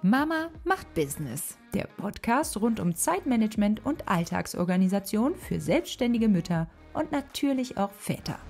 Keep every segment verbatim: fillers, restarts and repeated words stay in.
Mama macht Business, der Podcast rund um Zeitmanagement und Alltagsorganisation für selbstständige Mütter und natürlich auch Väter.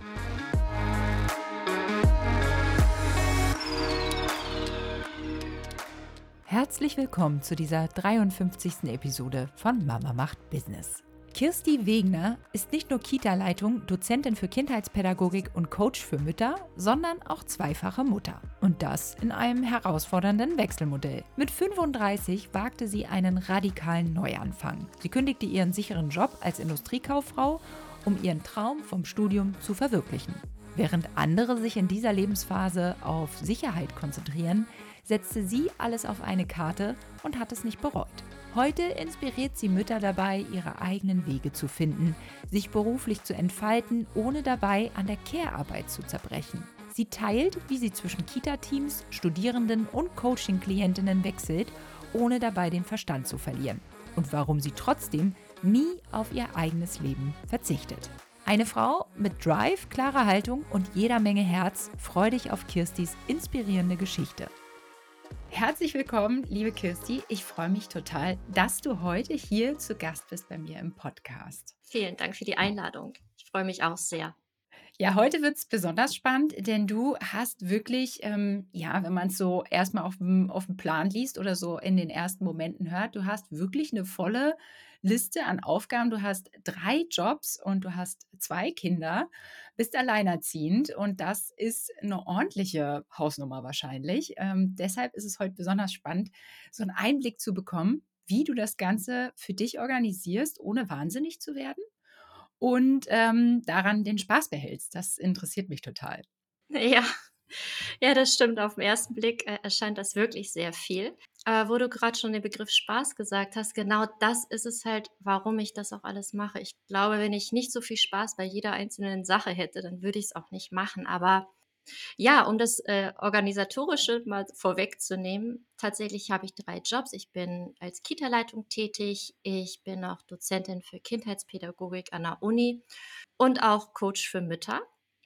Herzlich willkommen zu dieser dreiundfünfzigsten Episode von Mama macht Business. Kirsti Wegner ist nicht nur Kita-Leitung, Dozentin für Kindheitspädagogik und Coach für Mütter, sondern auch zweifache Mutter. Und das in einem herausfordernden Wechselmodell. Mit fünfunddreißig wagte sie einen radikalen Neuanfang. Sie kündigte ihren sicheren Job als Industriekauffrau, um ihren Traum vom Studium zu verwirklichen. Während andere sich in dieser Lebensphase auf Sicherheit konzentrieren, setzte sie alles auf eine Karte und hat es nicht bereut. Heute inspiriert sie Mütter dabei, ihre eigenen Wege zu finden, sich beruflich zu entfalten, ohne dabei an der Care-Arbeit zu zerbrechen. Sie teilt, wie sie zwischen Kita-Teams, Studierenden und Coaching-Klientinnen wechselt, ohne dabei den Verstand zu verlieren. Und warum sie trotzdem nie auf ihr eigenes Leben verzichtet. Eine Frau mit Drive, klarer Haltung und jeder Menge Herz. Freu dich auf Kirstis inspirierende Geschichte. Herzlich willkommen, liebe Kirsti. Ich freue mich total, dass du heute hier zu Gast bist bei mir im Podcast. Vielen Dank für die Einladung. Ich freue mich auch sehr. Ja, heute wird es besonders spannend, denn du hast wirklich, ähm, ja, wenn man es so erstmal auf dem auf dem Plan liest oder so in den ersten Momenten hört, du hast wirklich eine volle Liste an Aufgaben. Du hast drei Jobs und du hast zwei Kinder, bist alleinerziehend und das ist eine ordentliche Hausnummer wahrscheinlich. Ähm, deshalb ist es heute besonders spannend, so einen Einblick zu bekommen, wie du das Ganze für dich organisierst, ohne wahnsinnig zu werden und ähm, daran den Spaß behältst. Das interessiert mich total. Ja, ja, das stimmt. Auf den ersten Blick, äh, erscheint das wirklich sehr viel. Aber wo du gerade schon den Begriff Spaß gesagt hast, genau das ist es halt, warum ich das auch alles mache. Ich glaube, wenn ich nicht so viel Spaß bei jeder einzelnen Sache hätte, dann würde ich es auch nicht machen. Aber ja, um das, äh, Organisatorische mal vorwegzunehmen, tatsächlich habe ich drei Jobs. Ich bin als Kita-Leitung tätig, ich bin auch Dozentin für Kindheitspädagogik an der Uni und auch Coach für Mütter.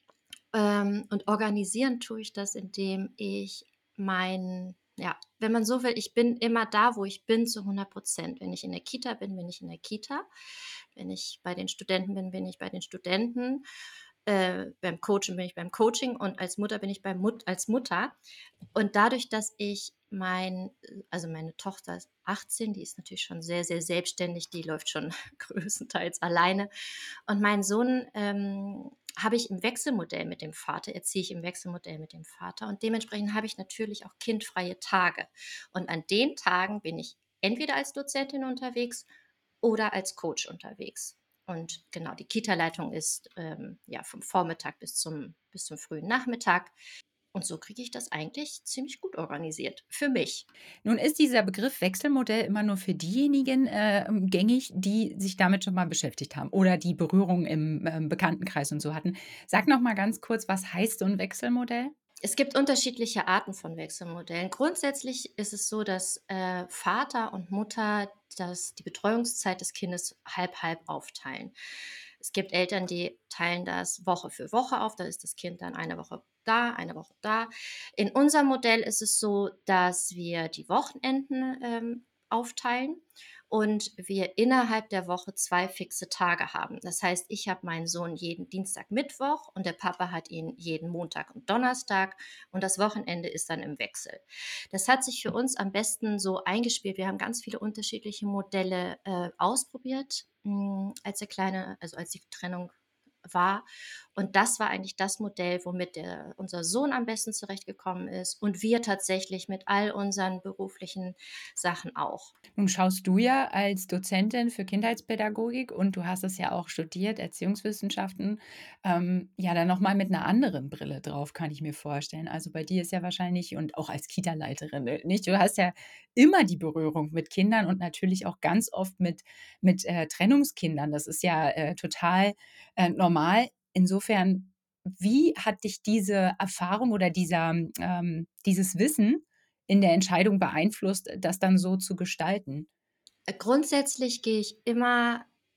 Ähm, und organisieren tue ich das, indem ich mein ja, wenn man so will, ich bin immer da, wo ich bin, zu hundert Prozent. Wenn ich in der Kita bin, bin ich in der Kita. Wenn ich bei den Studenten bin, bin ich bei den Studenten. Äh, beim Coachen bin ich beim Coaching und als Mutter bin ich beim Mut als Mutter. Und dadurch, dass ich mein also meine Tochter ist achtzehn, die ist natürlich schon sehr, sehr selbstständig, die läuft schon größtenteils alleine. Und meinen Sohn, ähm, habe ich im Wechselmodell mit dem Vater erziehe ich im Wechselmodell mit dem Vater und dementsprechend habe ich natürlich auch kindfreie Tage. Und an den Tagen bin ich entweder als Dozentin unterwegs oder als Coach unterwegs. Und genau, die Kita-Leitung ist, ähm, ja, vom Vormittag bis zum bis zum frühen Nachmittag. Und so kriege ich das eigentlich ziemlich gut organisiert für mich. Nun ist dieser Begriff Wechselmodell immer nur für diejenigen äh, gängig, die sich damit schon mal beschäftigt haben oder die Berührung im ähm, Bekanntenkreis und so hatten. Sag noch mal ganz kurz, was heißt so ein Wechselmodell? Es gibt unterschiedliche Arten von Wechselmodellen. Grundsätzlich ist es so, dass, äh, Vater und Mutter das die Betreuungszeit des Kindes halb-halb aufteilen. Es gibt Eltern, die teilen das Woche für Woche auf, da ist das Kind dann eine Woche da, eine Woche da. In unserem Modell ist es so, dass wir die Wochenenden, ähm, aufteilen und wir innerhalb der Woche zwei fixe Tage haben. Das heißt, ich habe meinen Sohn jeden Dienstag, Mittwoch und der Papa hat ihn jeden Montag und Donnerstag und das Wochenende ist dann im Wechsel. Das hat sich für uns am besten so eingespielt. Wir haben ganz viele unterschiedliche Modelle, äh, ausprobiert, hm, als der Kleine also als die Trennung war. Und das war eigentlich das Modell, womit der unser Sohn am besten zurechtgekommen ist und wir tatsächlich mit all unseren beruflichen Sachen auch. Nun schaust du ja als Dozentin für Kindheitspädagogik und du hast es ja auch studiert, Erziehungswissenschaften, ähm, ja, dann noch mal mit einer anderen Brille drauf, kann ich mir vorstellen. Also, bei dir ist ja wahrscheinlich und auch als Kita-Leiterin, äh, nicht? Du hast ja immer die Berührung mit Kindern und natürlich auch ganz oft mit mit, äh, Trennungskindern. Das ist ja, äh, total, äh, normal. Insofern, wie hat dich diese Erfahrung oder dieser ähm, dieses Wissen in der Entscheidung beeinflusst, das dann so zu gestalten? Äh, grundsätzlich gehe ich immer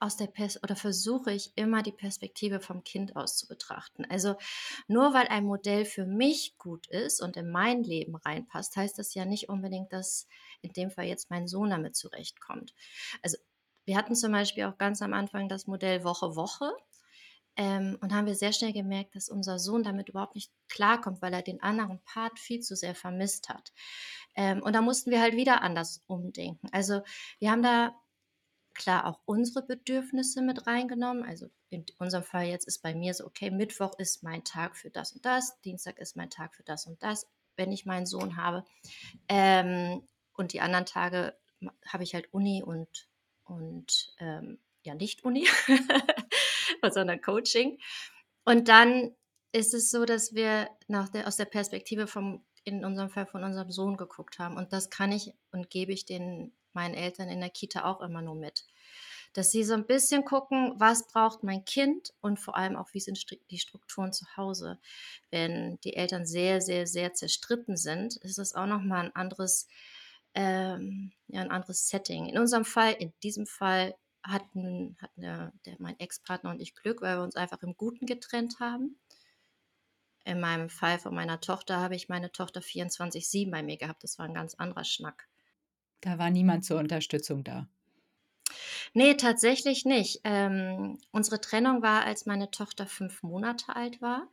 aus der Pers oder versuche ich immer die Perspektive vom Kind aus zu betrachten. Also, nur weil ein Modell für mich gut ist und in mein Leben reinpasst, heißt das ja nicht unbedingt, dass in dem Fall jetzt mein Sohn damit zurechtkommt. Also, wir hatten zum Beispiel auch ganz am Anfang das Modell Woche, Woche. Ähm, und haben wir sehr schnell gemerkt, dass unser Sohn damit überhaupt nicht klarkommt, weil er den anderen Part viel zu sehr vermisst hat. Ähm, und da mussten wir halt wieder anders umdenken. Also, wir haben da klar auch unsere Bedürfnisse mit reingenommen. Also, in unserem Fall jetzt ist bei mir so: Okay, Mittwoch ist mein Tag für das und das, Dienstag ist mein Tag für das und das, wenn ich meinen Sohn habe. Ähm, und die anderen Tage ma habe ich halt Uni und und, ähm, ja, nicht Uni, sondern Coaching. Und dann ist es so, dass wir nach der aus der Perspektive vom in unserem Fall von unserem Sohn geguckt haben. Und das kann ich und gebe ich den meinen Eltern in der Kita auch immer nur mit. Dass sie so ein bisschen gucken, was braucht mein Kind und vor allem auch, wie sind stri die Strukturen zu Hause. Wenn die Eltern sehr, sehr, sehr zerstritten sind, ist es auch noch mal 'n anderes ähm, ja, 'n anderes Setting. In unserem Fall in diesem Fall hatten hatten der der mein Ex-Partner und ich Glück, weil wir uns einfach im Guten getrennt haben. In meinem Fall von meiner Tochter habe ich meine Tochter vierundzwanzig sieben bei mir gehabt. Das war 'n ganz anderer Schnack. Da war niemand zur Unterstützung da. Ne, tatsächlich nicht. Ähm, unsere Trennung war, als meine Tochter fünf Monate alt war,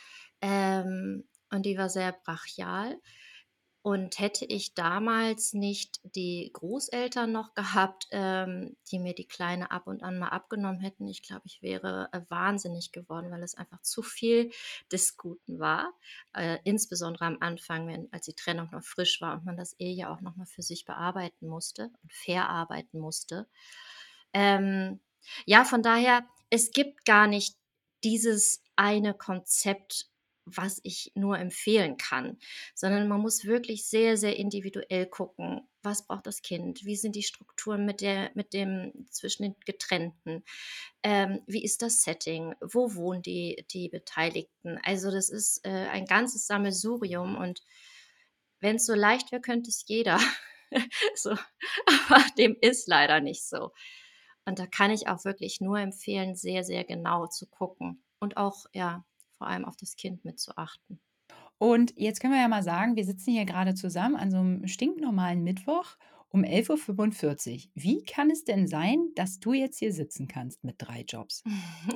ähm, und die war sehr brachial. Und hätte ich damals nicht die Großeltern noch gehabt, ähm, die mir die Kleine ab und an mal abgenommen hätten, ich glaube, ich wäre, äh, wahnsinnig geworden, weil es einfach zu viel des Guten war, äh, insbesondere am Anfang, wenn als die Trennung noch frisch war und man das eh ja auch noch mal für sich bearbeiten musste und verarbeiten musste. Ähm, ja, von daher, es gibt gar nicht dieses eine Konzept, was ich nur empfehlen kann, sondern man muss wirklich sehr, sehr individuell gucken, was braucht das Kind? Wie sind die Strukturen mit der mit dem zwischen den Getrennten? Ähm, wie ist das Setting? Wo wohnen die die Beteiligten? Also, das ist, äh, ein ganzes Sammelsurium und wenn es so leicht wäre, könnte es jeder. So, aber dem ist leider nicht so. Und da kann ich auch wirklich nur empfehlen, sehr, sehr genau zu gucken und auch, ja, vor allem auf das Kind mit zu achten. Und jetzt können wir ja mal sagen, wir sitzen hier gerade zusammen an so einem stinknormalen Mittwoch um elf Uhr fünfundvierzig. Wie kann es denn sein, dass du jetzt hier sitzen kannst mit drei Jobs?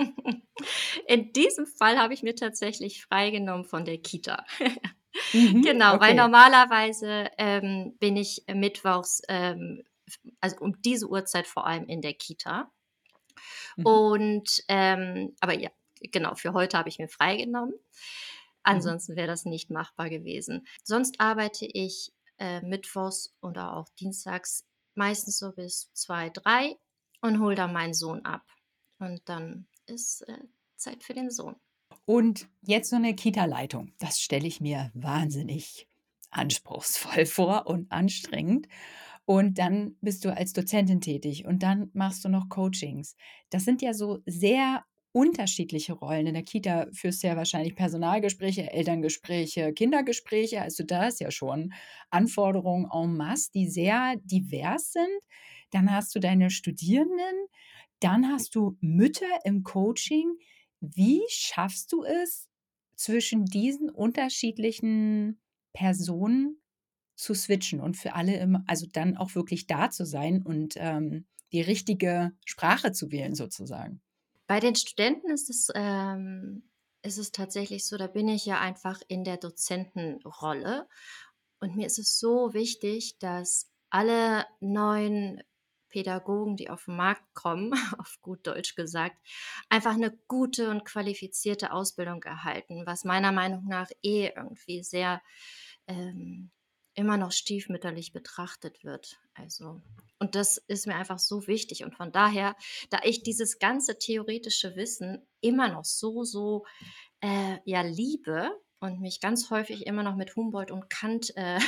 In diesem Fall habe ich mir tatsächlich freigenommen von der Kita. Mhm, Genau, weil okay. normalerweise, ähm, bin ich äh, mittwochs, ähm, f also um diese Uhrzeit vor allem in der Kita. Mhm, Und, ähm aber ja, genau, für heute habe ich mir freigenommen. mhm. Ansonsten wäre das nicht machbar gewesen. Sonst arbeite ich, äh, mittwochs oder auch dienstags meistens so bis zwei drei und hole dann meinen Sohn ab. Und dann ist, äh, Zeit für den Sohn. Und jetzt so eine Kita-Leitung. Das stelle ich mir wahnsinnig anspruchsvoll vor und anstrengend. Und dann bist du als Dozentin tätig und dann machst du noch Coachings. Das sind ja so sehr unterschiedliche Rollen. In der Kita führst du ja wahrscheinlich Personalgespräche, Elterngespräche, Kindergespräche. Also, da ist ja schon Anforderungen en masse, die sehr divers sind. Dann hast du deine Studierenden, dann hast du Mütter im Coaching. Wie schaffst du es, zwischen diesen unterschiedlichen Personen zu switchen und für alle immer also, dann auch wirklich da zu sein und, ähm, die richtige Sprache zu wählen sozusagen? Bei den Studenten ist es ähm, ist es tatsächlich so, da bin ich ja einfach in der Dozentenrolle. Und mir ist es so wichtig, dass alle neuen Pädagogen, die auf den Markt kommen, auf gut Deutsch gesagt, einfach eine gute und qualifizierte Ausbildung erhalten, was meiner Meinung nach eh irgendwie sehr, ähm, immer noch stiefmütterlich betrachtet wird. Also und das ist mir einfach so wichtig und von daher, da ich dieses ganze theoretische Wissen immer noch so, so, äh, ja, liebe und mich ganz häufig immer noch mit Humboldt und Kant, äh,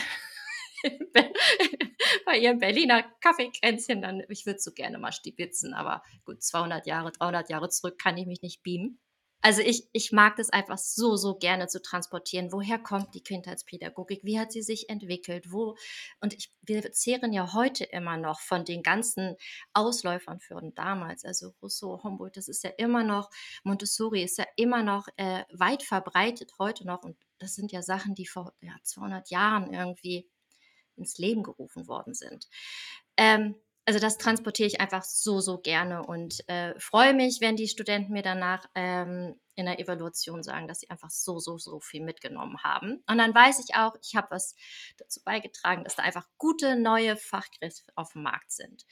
Be bei ihrem Berliner Kaffeekränzchen dann ich würde so gerne mal stibitzen, aber gut, zweihundert Jahre, dreihundert Jahre zurück kann ich mich nicht beamen. Also, ich ich mag das einfach so, so gerne zu transportieren. Woher kommt die Kindheitspädagogik? Wie hat sie sich entwickelt? Wo und ich wir zehren ja heute immer noch von den ganzen Ausläufern von damals. Also, Rousseau, Humboldt, das ist ja immer noch Montessori ist ja immer noch, äh, weit verbreitet heute noch und das sind ja Sachen, die vor, ja, zweihundert Jahren irgendwie ins Leben gerufen worden sind. Ähm, also das transportiere ich einfach so, so gerne und, äh, freue mich, wenn die Studenten mir danach, ähm, in der Evaluation sagen, dass sie einfach so, so, so viel mitgenommen haben. Und dann weiß ich auch, ich habe was dazu beigetragen, dass da einfach gute neue Fachkräfte auf dem Markt sind.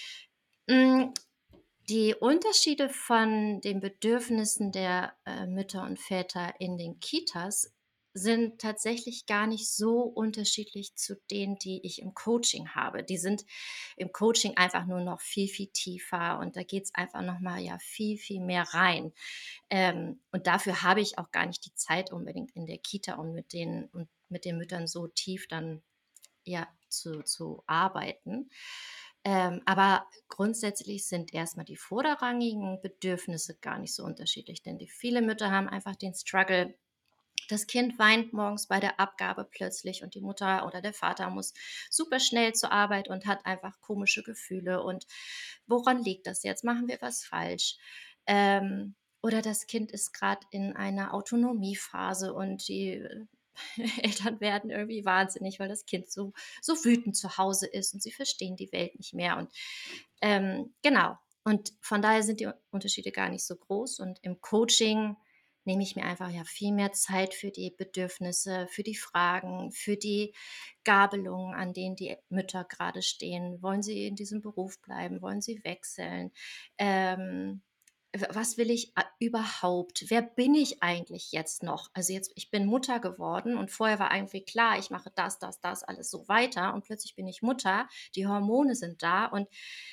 Hm, die Unterschiede von den Bedürfnissen der, äh, Mütter und Väter in den Kitas sind tatsächlich gar nicht so unterschiedlich zu denen, die ich im Coaching habe. Die sind im Coaching einfach nur noch viel, viel tiefer und da geht's einfach noch mal, ja, viel, viel mehr rein. Ähm, und dafür habe ich auch gar nicht die Zeit unbedingt in der Kita, um mit den und mit den Müttern so tief dann, ja, zu zu arbeiten. Ähm, aber grundsätzlich sind erstmal die vorderrangigen Bedürfnisse gar nicht so unterschiedlich, denn die viele Mütter haben einfach den Struggle, das Kind weint morgens bei der Abgabe plötzlich und die Mutter oder der Vater muss super schnell zur Arbeit und hat einfach komische Gefühle. Und woran liegt das jetzt? Machen wir was falsch? Ähm, oder das Kind ist gerade in einer Autonomiephase und die äh, Eltern werden irgendwie wahnsinnig, weil das Kind so, so wütend zu Hause ist und sie verstehen die Welt nicht mehr. Und ähm, genau. Und von daher sind die Unterschiede gar nicht so groß. Und im Coaching nehme ich mir einfach ja viel mehr Zeit für die Bedürfnisse, für die Fragen, für die Gabelungen, an denen die Mütter gerade stehen. Wollen sie in diesem Beruf bleiben? Wollen sie wechseln? Ähm, w- was will ich a- überhaupt? Wer bin ich eigentlich jetzt noch? Also jetzt, ich bin Mutter geworden und vorher war irgendwie klar, ich mache das, das, das, alles so weiter und plötzlich bin ich Mutter, die Hormone sind da und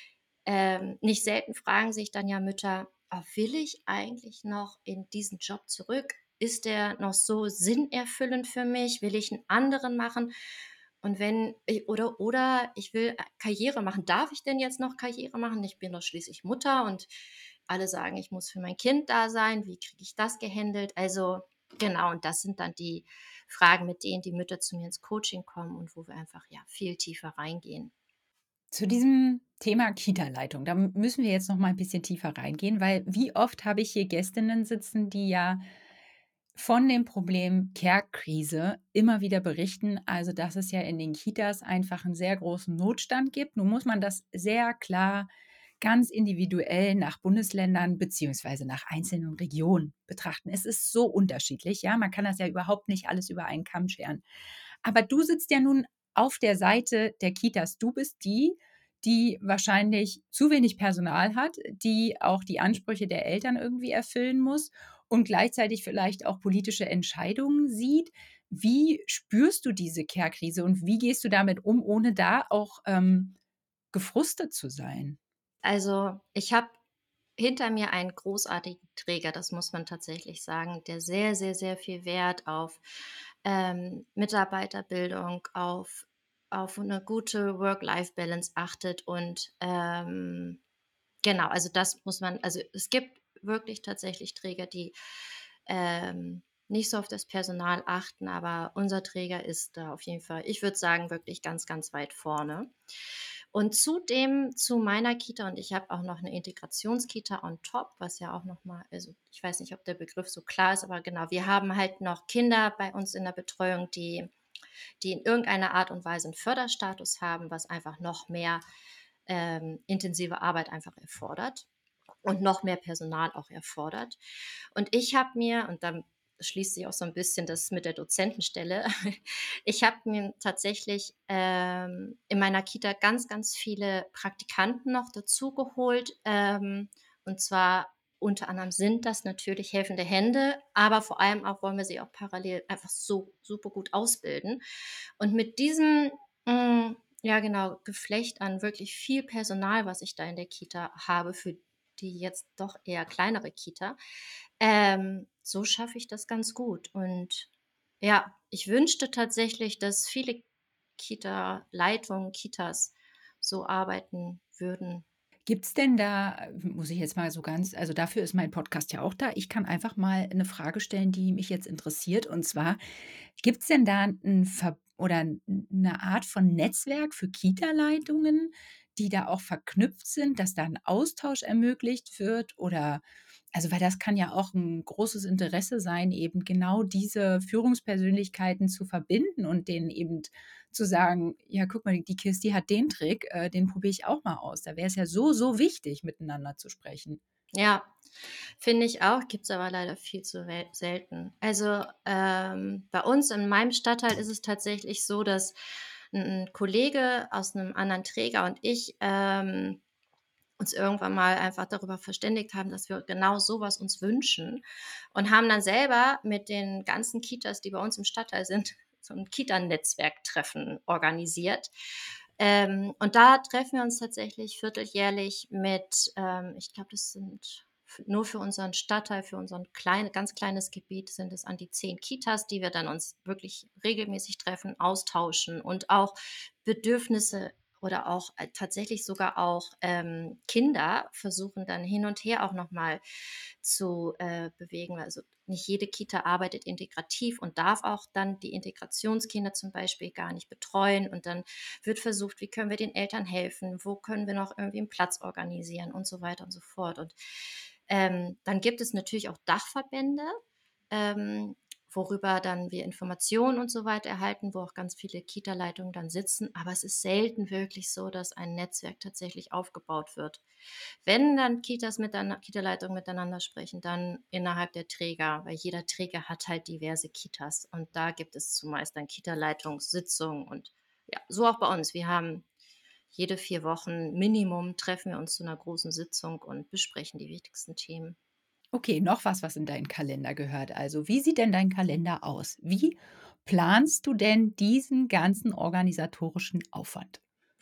ähm, nicht selten fragen sich dann ja Mütter: „Ah, will ich eigentlich noch in diesen Job zurück? Ist der noch so sinnerfüllend für mich? Will ich einen anderen machen?“ Und wenn i oder oder ich will, äh, Karriere machen. Darf ich denn jetzt noch Karriere machen? Ich bin doch schließlich Mutter und alle sagen, ich muss für mein Kind da sein. Wie kriege ich das gehandelt? Also, genau, und das sind dann die Fragen, mit denen die Mütter zu mir ins Coaching kommen und wo wir einfach, ja, viel tiefer reingehen. Zu diesem Thema Kita-Leitung, da m müssen wir jetzt noch mal ein bisschen tiefer reingehen, weil wie oft habe ich hier Gästinnen sitzen, die ja von dem Problem Care-Krise immer wieder berichten, also, dass es ja in den Kitas einfach einen sehr großen Notstand gibt. Nun muss man das sehr klar ganz individuell nach Bundesländern beziehungsweise nach einzelnen Regionen betrachten. Es ist so unterschiedlich, ja? Man kann das ja überhaupt nicht alles über einen Kamm scheren. Aber du sitzt ja nun auf der Seite der Kitas. Du bist die, die wahrscheinlich zu wenig Personal hat, die auch die Ansprüche der Eltern irgendwie erfüllen muss und gleichzeitig vielleicht auch politische Entscheidungen sieht. Wie spürst du diese Care-Krise und wie gehst du damit um, ohne da auch, ähm, gefrustet zu sein? Also, ich habe hinter mir einen großartigen Träger, das muss man tatsächlich sagen, der sehr, sehr, sehr viel Wert auf, ähm, Mitarbeiterbildung, auf auf eine gute Work-Life-Balance achtet und, ähm, genau, also das muss man also, es gibt wirklich tatsächlich Träger, die, ähm, nicht so auf das Personal achten, aber unser Träger ist da auf jeden Fall, ich würde sagen, wirklich ganz, ganz weit vorne. Und zudem zu meiner Kita und ich habe auch noch eine Integrationskita on top, was ja auch noch mal also, ich weiß nicht, ob der Begriff so klar ist, aber genau, wir haben halt noch Kinder bei uns in der Betreuung, die die in irgendeiner Art und Weise einen Förderstatus haben, was einfach noch mehr, ähm, intensive Arbeit einfach erfordert und noch mehr Personal auch erfordert. Und ich habe mir und dann schließt sich auch so ein bisschen das mit der Dozentenstelle. Ich habe mir tatsächlich, ähm, in meiner Kita ganz, ganz viele Praktikanten noch dazugeholt, ähm, und zwar unter anderem sind das natürlich helfende Hände, aber vor allem auch wollen wir sie auch parallel einfach so super gut ausbilden. Und mit diesem, hm, ja genau, Geflecht an wirklich viel Personal, was ich da in der Kita habe für die jetzt doch eher kleinere Kita, ähm, so schaffe ich das ganz gut. Und ja, ich wünschte tatsächlich, dass viele Kita-Leitungen, Kitas so arbeiten würden. Gibt's denn da äh, muss ich jetzt mal so ganz also, dafür ist mein Podcast ja auch da. Ich kann einfach mal eine Frage stellen, die mich jetzt interessiert. Und zwar, gibt's denn da 'n Ver oder 'n 'ne Art von Netzwerk für Kita-Leitungen, die da auch verknüpft sind, dass da 'n Austausch ermöglicht wird? Oder also, weil das kann ja auch ein großes Interesse sein, eben genau diese Führungspersönlichkeiten zu verbinden und denen eben zu sagen: „Ja, guck mal, die Kirsty hat den Trick, äh, den probiere ich auch mal aus.“ Da wäre es ja so, so wichtig, miteinander zu sprechen. Ja, finde ich auch, gibt's aber leider viel zu wel selten. Also, ähm, bei uns in meinem Stadtteil ist es tatsächlich so, dass ein 'n Kollege aus einem anderen Träger und ich, ähm, uns irgendwann mal einfach darüber verständigt haben, dass wir genau sowas uns wünschen und haben dann selber mit den ganzen Kitas, die bei uns im Stadtteil sind, so 'n Kita-Netzwerktreffen organisiert. Ähm, und da treffen wir uns tatsächlich vierteljährlich mit, ähm ich glaube, das sind f nur für unseren Stadtteil, für unseren klein ganz kleines Gebiet sind es an die zehn Kitas, die wir dann uns wirklich regelmäßig treffen, austauschen und auch Bedürfnisse oder auch, äh, tatsächlich sogar auch, ähm, Kinder versuchen dann hin und her auch noch mal zu, äh, bewegen. Also, nicht jede Kita arbeitet integrativ und darf auch dann die Integrationskinder zum Beispiel gar nicht betreuen. Und dann wird versucht, wie können wir den Eltern helfen? Wo können wir noch irgendwie einen Platz organisieren und so weiter und so fort. Und, ähm, dann gibt es natürlich auch Dachverbände, ähm, worüber dann wir Informationen und so weiter erhalten, wo auch ganz viele Kita-Leitungen dann sitzen. Aber es ist selten wirklich so, dass ein Netzwerk tatsächlich aufgebaut wird. Wenn dann Kitas miteinander Kita-Leitungen miteinander sprechen, dann innerhalb der Träger, weil jeder Träger hat halt diverse Kitas und da gibt es zumeist dann Kita-Leitungssitzungen und ja, so auch bei uns. Wir haben jede vier Wochen Minimum treffen wir uns zu einer großen Sitzung und besprechen die wichtigsten Themen. Okay, noch was, was in deinen Kalender gehört. Also, wie sieht denn dein Kalender aus? Wie planst du denn diesen ganzen organisatorischen Aufwand?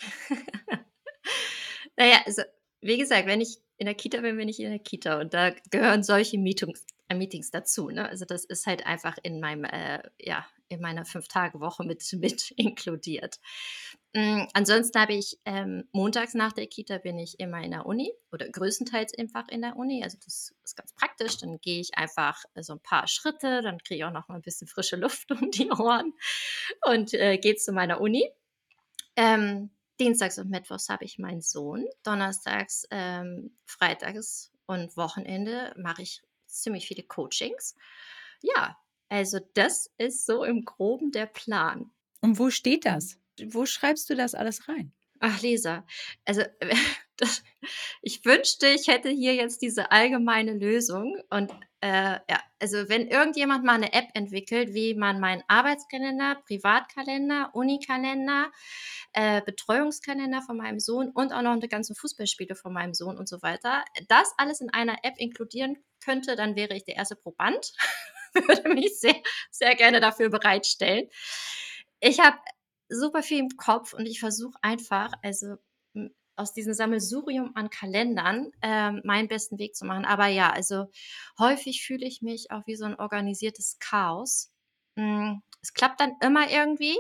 Na ja, also, wie gesagt, wenn ich in der Kita bin, bin ich in der Kita und da gehören solche Meetings äh, Meetings dazu, ne? Also, das ist halt einfach in meinem, äh ja, in meiner fünf-Tage-Woche mit mit inkludiert. Hm, ansonsten habe ich, ähm montags nach der Kita bin ich immer in der Uni oder größtenteils einfach in der Uni. Also, das ist ganz praktisch. Dann gehe ich einfach, äh, so ein paar Schritte, dann kriege ich auch noch mal 'n bisschen frische Luft um die Ohren und, äh, gehe zu meiner Uni. Ähm, Dienstags und Mittwochs habe ich meinen Sohn. Donnerstags, ähm, freitags und Wochenende mache ich ziemlich viele Coachings. Ja, also das ist so im Groben der Plan. Und wo steht das? Wo schreibst du das alles rein? Ach, Lisa, also, das ich wünschte, ich hätte hier jetzt diese allgemeine Lösung und, äh, ja, also, wenn irgendjemand mal eine App entwickelt, wie man meinen Arbeitskalender, Privatkalender, Unikalender, äh, Betreuungskalender von meinem Sohn und auch noch die ganzen Fußballspiele von meinem Sohn und so weiter, das alles in einer App inkludieren könnte, dann wäre ich der erste Proband, würde mich sehr sehr gerne dafür bereitstellen. Ich habe super viel im Kopf und ich versuche einfach, also, hm, aus diesem Sammelsurium an Kalendern, ähm, meinen besten Weg zu machen. Aber ja, also, häufig fühle ich mich auch wie so ein organisiertes Chaos. Hm, es klappt dann immer irgendwie,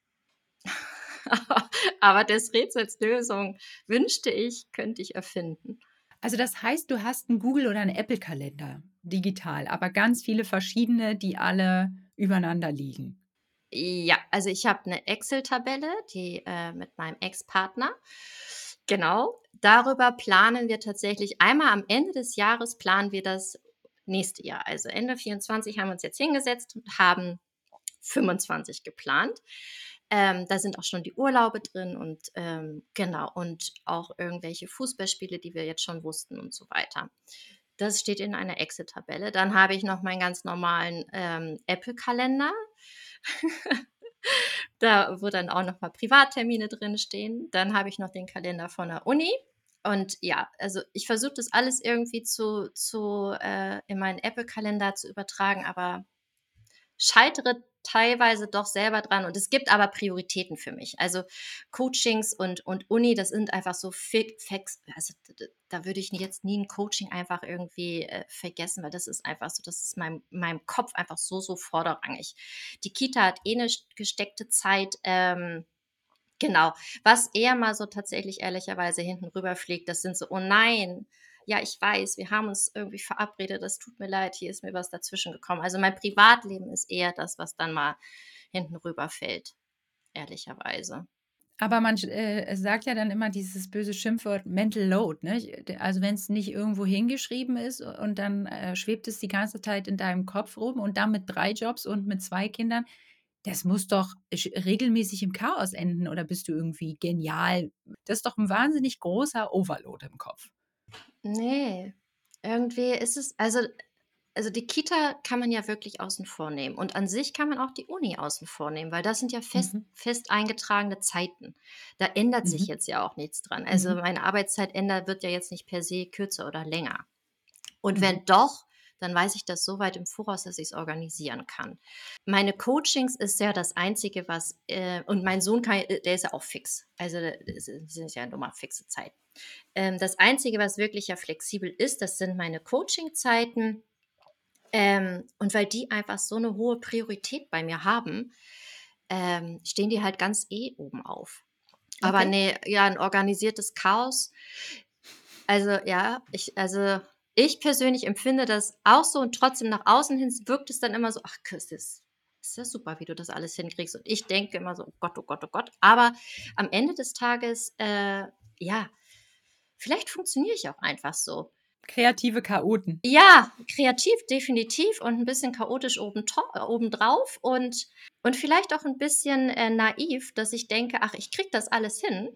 aber des Rätsels Lösung wünschte ich, könnte ich erfinden. Also, das heißt, du hast 'n Google oder 'n Apple-Kalender digital, aber ganz viele verschiedene, die alle übereinander liegen. Ja, also ich habe 'ne Excel-Tabelle, die, äh, mit meinem Ex-Partner. Genau, darüber planen wir tatsächlich einmal am Ende des Jahres planen wir das nächste Jahr. Also Ende vierundzwanzig haben wir uns jetzt hingesetzt und haben fünfundzwanzig geplant. Ähm, da sind auch schon die Urlaube drin und, ähm, genau, und auch irgendwelche Fußballspiele, die wir jetzt schon wussten und so weiter. Das steht in einer Excel-Tabelle. Dann habe ich noch meinen ganz normalen, ähm, Apple-Kalender. Da wo dann auch noch mal Privattermine drinstehen. Dann habe ich noch den Kalender von der Uni. Und ja, also ich versuche das alles irgendwie zu zu, äh in meinen Apple-Kalender zu übertragen, aber scheitere teilweise doch selber dran und es gibt aber Prioritäten für mich. Also, Coachings und und Uni, das sind einfach so Fix Facts, also, d d da würde ich jetzt nie ein Coaching einfach irgendwie, äh, vergessen, weil das ist einfach so, das ist meinem meinem Kopf einfach so, so vorderrangig. Die Kita hat eh 'ne gesteckte Zeit, ähm Genau. Was eher mal so tatsächlich ehrlicherweise hinten rüberfliegt, das sind so: „Oh nein, ja, ich weiß, wir haben uns irgendwie verabredet, es tut mir leid, hier ist mir was dazwischen gekommen.“ Also, mein Privatleben ist eher das, was dann mal hinten rüberfällt, ehrlicherweise. Aber man äh, sagt ja dann immer dieses böse Schimpfwort Mental Load, ne? D Also, wenn es nicht irgendwo hingeschrieben ist und dann, äh, schwebt es die ganze Zeit in deinem Kopf rum und dann mit drei Jobs und mit zwei Kindern, das muss doch sch regelmäßig im Chaos enden oder bist du irgendwie genial? Das ist doch ein wahnsinnig großer Overload im Kopf. Ne, irgendwie ist es also also, die Kita kann man ja wirklich außen vor nehmen und an sich kann man auch die Uni außen vor nehmen, weil das sind ja fest Mhm, fest eingetragene Zeiten. Da ändert sich mhm, jetzt ja auch nichts dran. Also, mhm, meine Arbeitszeit ändert wird ja jetzt nicht per se kürzer oder länger. Und mhm. wenn doch, dann weiß ich das so weit im Voraus, dass ich es organisieren kann. Meine Coachings ist ja das Einzige, was äh, und mein Sohn kann äh, der ist ja auch fix. Also, das sind ja nun mal fixe Zeiten. Ähm, das Einzige, was wirklich ja flexibel ist, das sind meine Coachingzeiten. Ähm, und weil die einfach so eine hohe Priorität bei mir haben, ähm, stehen die halt ganz eh oben auf. Aber Okay. ne, ja, ein organisiertes Chaos, also, ja, ich also, ich persönlich empfinde das auch so und trotzdem nach außen hin wirkt es dann immer so: „Ach Chris, das ist ja super, wie du das alles hinkriegst.“ Und ich denke immer so: „Oh Gott, oh Gott, oh Gott.“ Aber am Ende des Tages, äh, ja, vielleicht funktioniere ich auch einfach so. Kreative Chaoten. Ja, kreativ definitiv und 'n bisschen chaotisch obento äh, obendrauf und und vielleicht auch 'n bisschen, äh, naiv, dass ich denke: „Ach, ich kriege das alles hin.“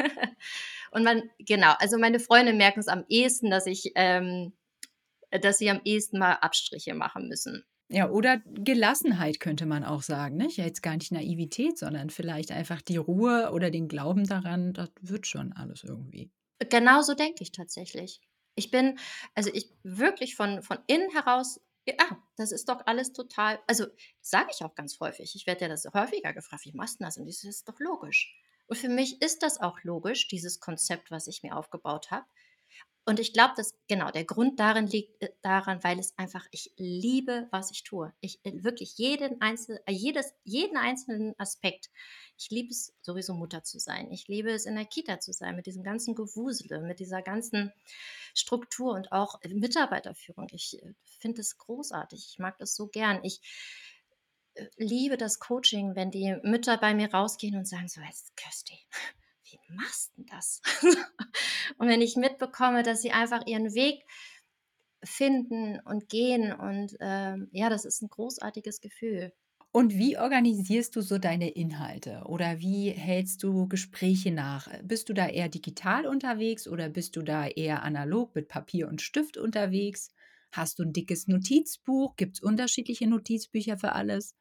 Und man genau, also meine Freunde merken's am ehesten, dass ich ähm, dass sie am ehesten mal Abstriche machen müssen. Ja, oder Gelassenheit könnte man auch sagen, nicht? Ja, jetzt gar nicht Naivität, sondern vielleicht einfach die Ruhe oder den Glauben daran, das wird schon alles irgendwie. Genau so denke ich tatsächlich. Ich bin also, ich wirklich von von innen heraus ja, das ist doch alles total also, sage ich auch ganz häufig. Ich werde ja das häufiger gefragt: „Wie machst 'n das?“ Und ich so: „Das ist doch logisch.“ Und für mich ist das auch logisch, dieses Konzept, was ich mir aufgebaut habe. Und ich glaube, dass genau, der Grund darin liegt äh, daran, weil es einfach ich liebe, was ich tue. Ich äh, wirklich jeden einzel äh, jedes jeden einzelnen Aspekt. Ich liebe es sowieso Mutter zu sein. Ich liebe es in der Kita zu sein mit diesem ganzen Gewusele, mit dieser ganzen Struktur und auch äh, Mitarbeiterführung. Ich äh, finde es großartig. Ich mag das so gern. Ich äh, liebe das Coaching, wenn die Mütter bei mir rausgehen und sagen so: „Jetzt Kirsty, wie machst 'n das?“ Und wenn ich mitbekomme, dass sie einfach ihren Weg finden und gehen und, ähm, ja, das ist 'n großartiges Gefühl. Und wie organisierst du so deine Inhalte oder wie hältst du Gespräche nach? Bist du da eher digital unterwegs oder bist du da eher analog mit Papier und Stift unterwegs? Hast du ein dickes Notizbuch? Gibt es unterschiedliche Notizbücher für alles?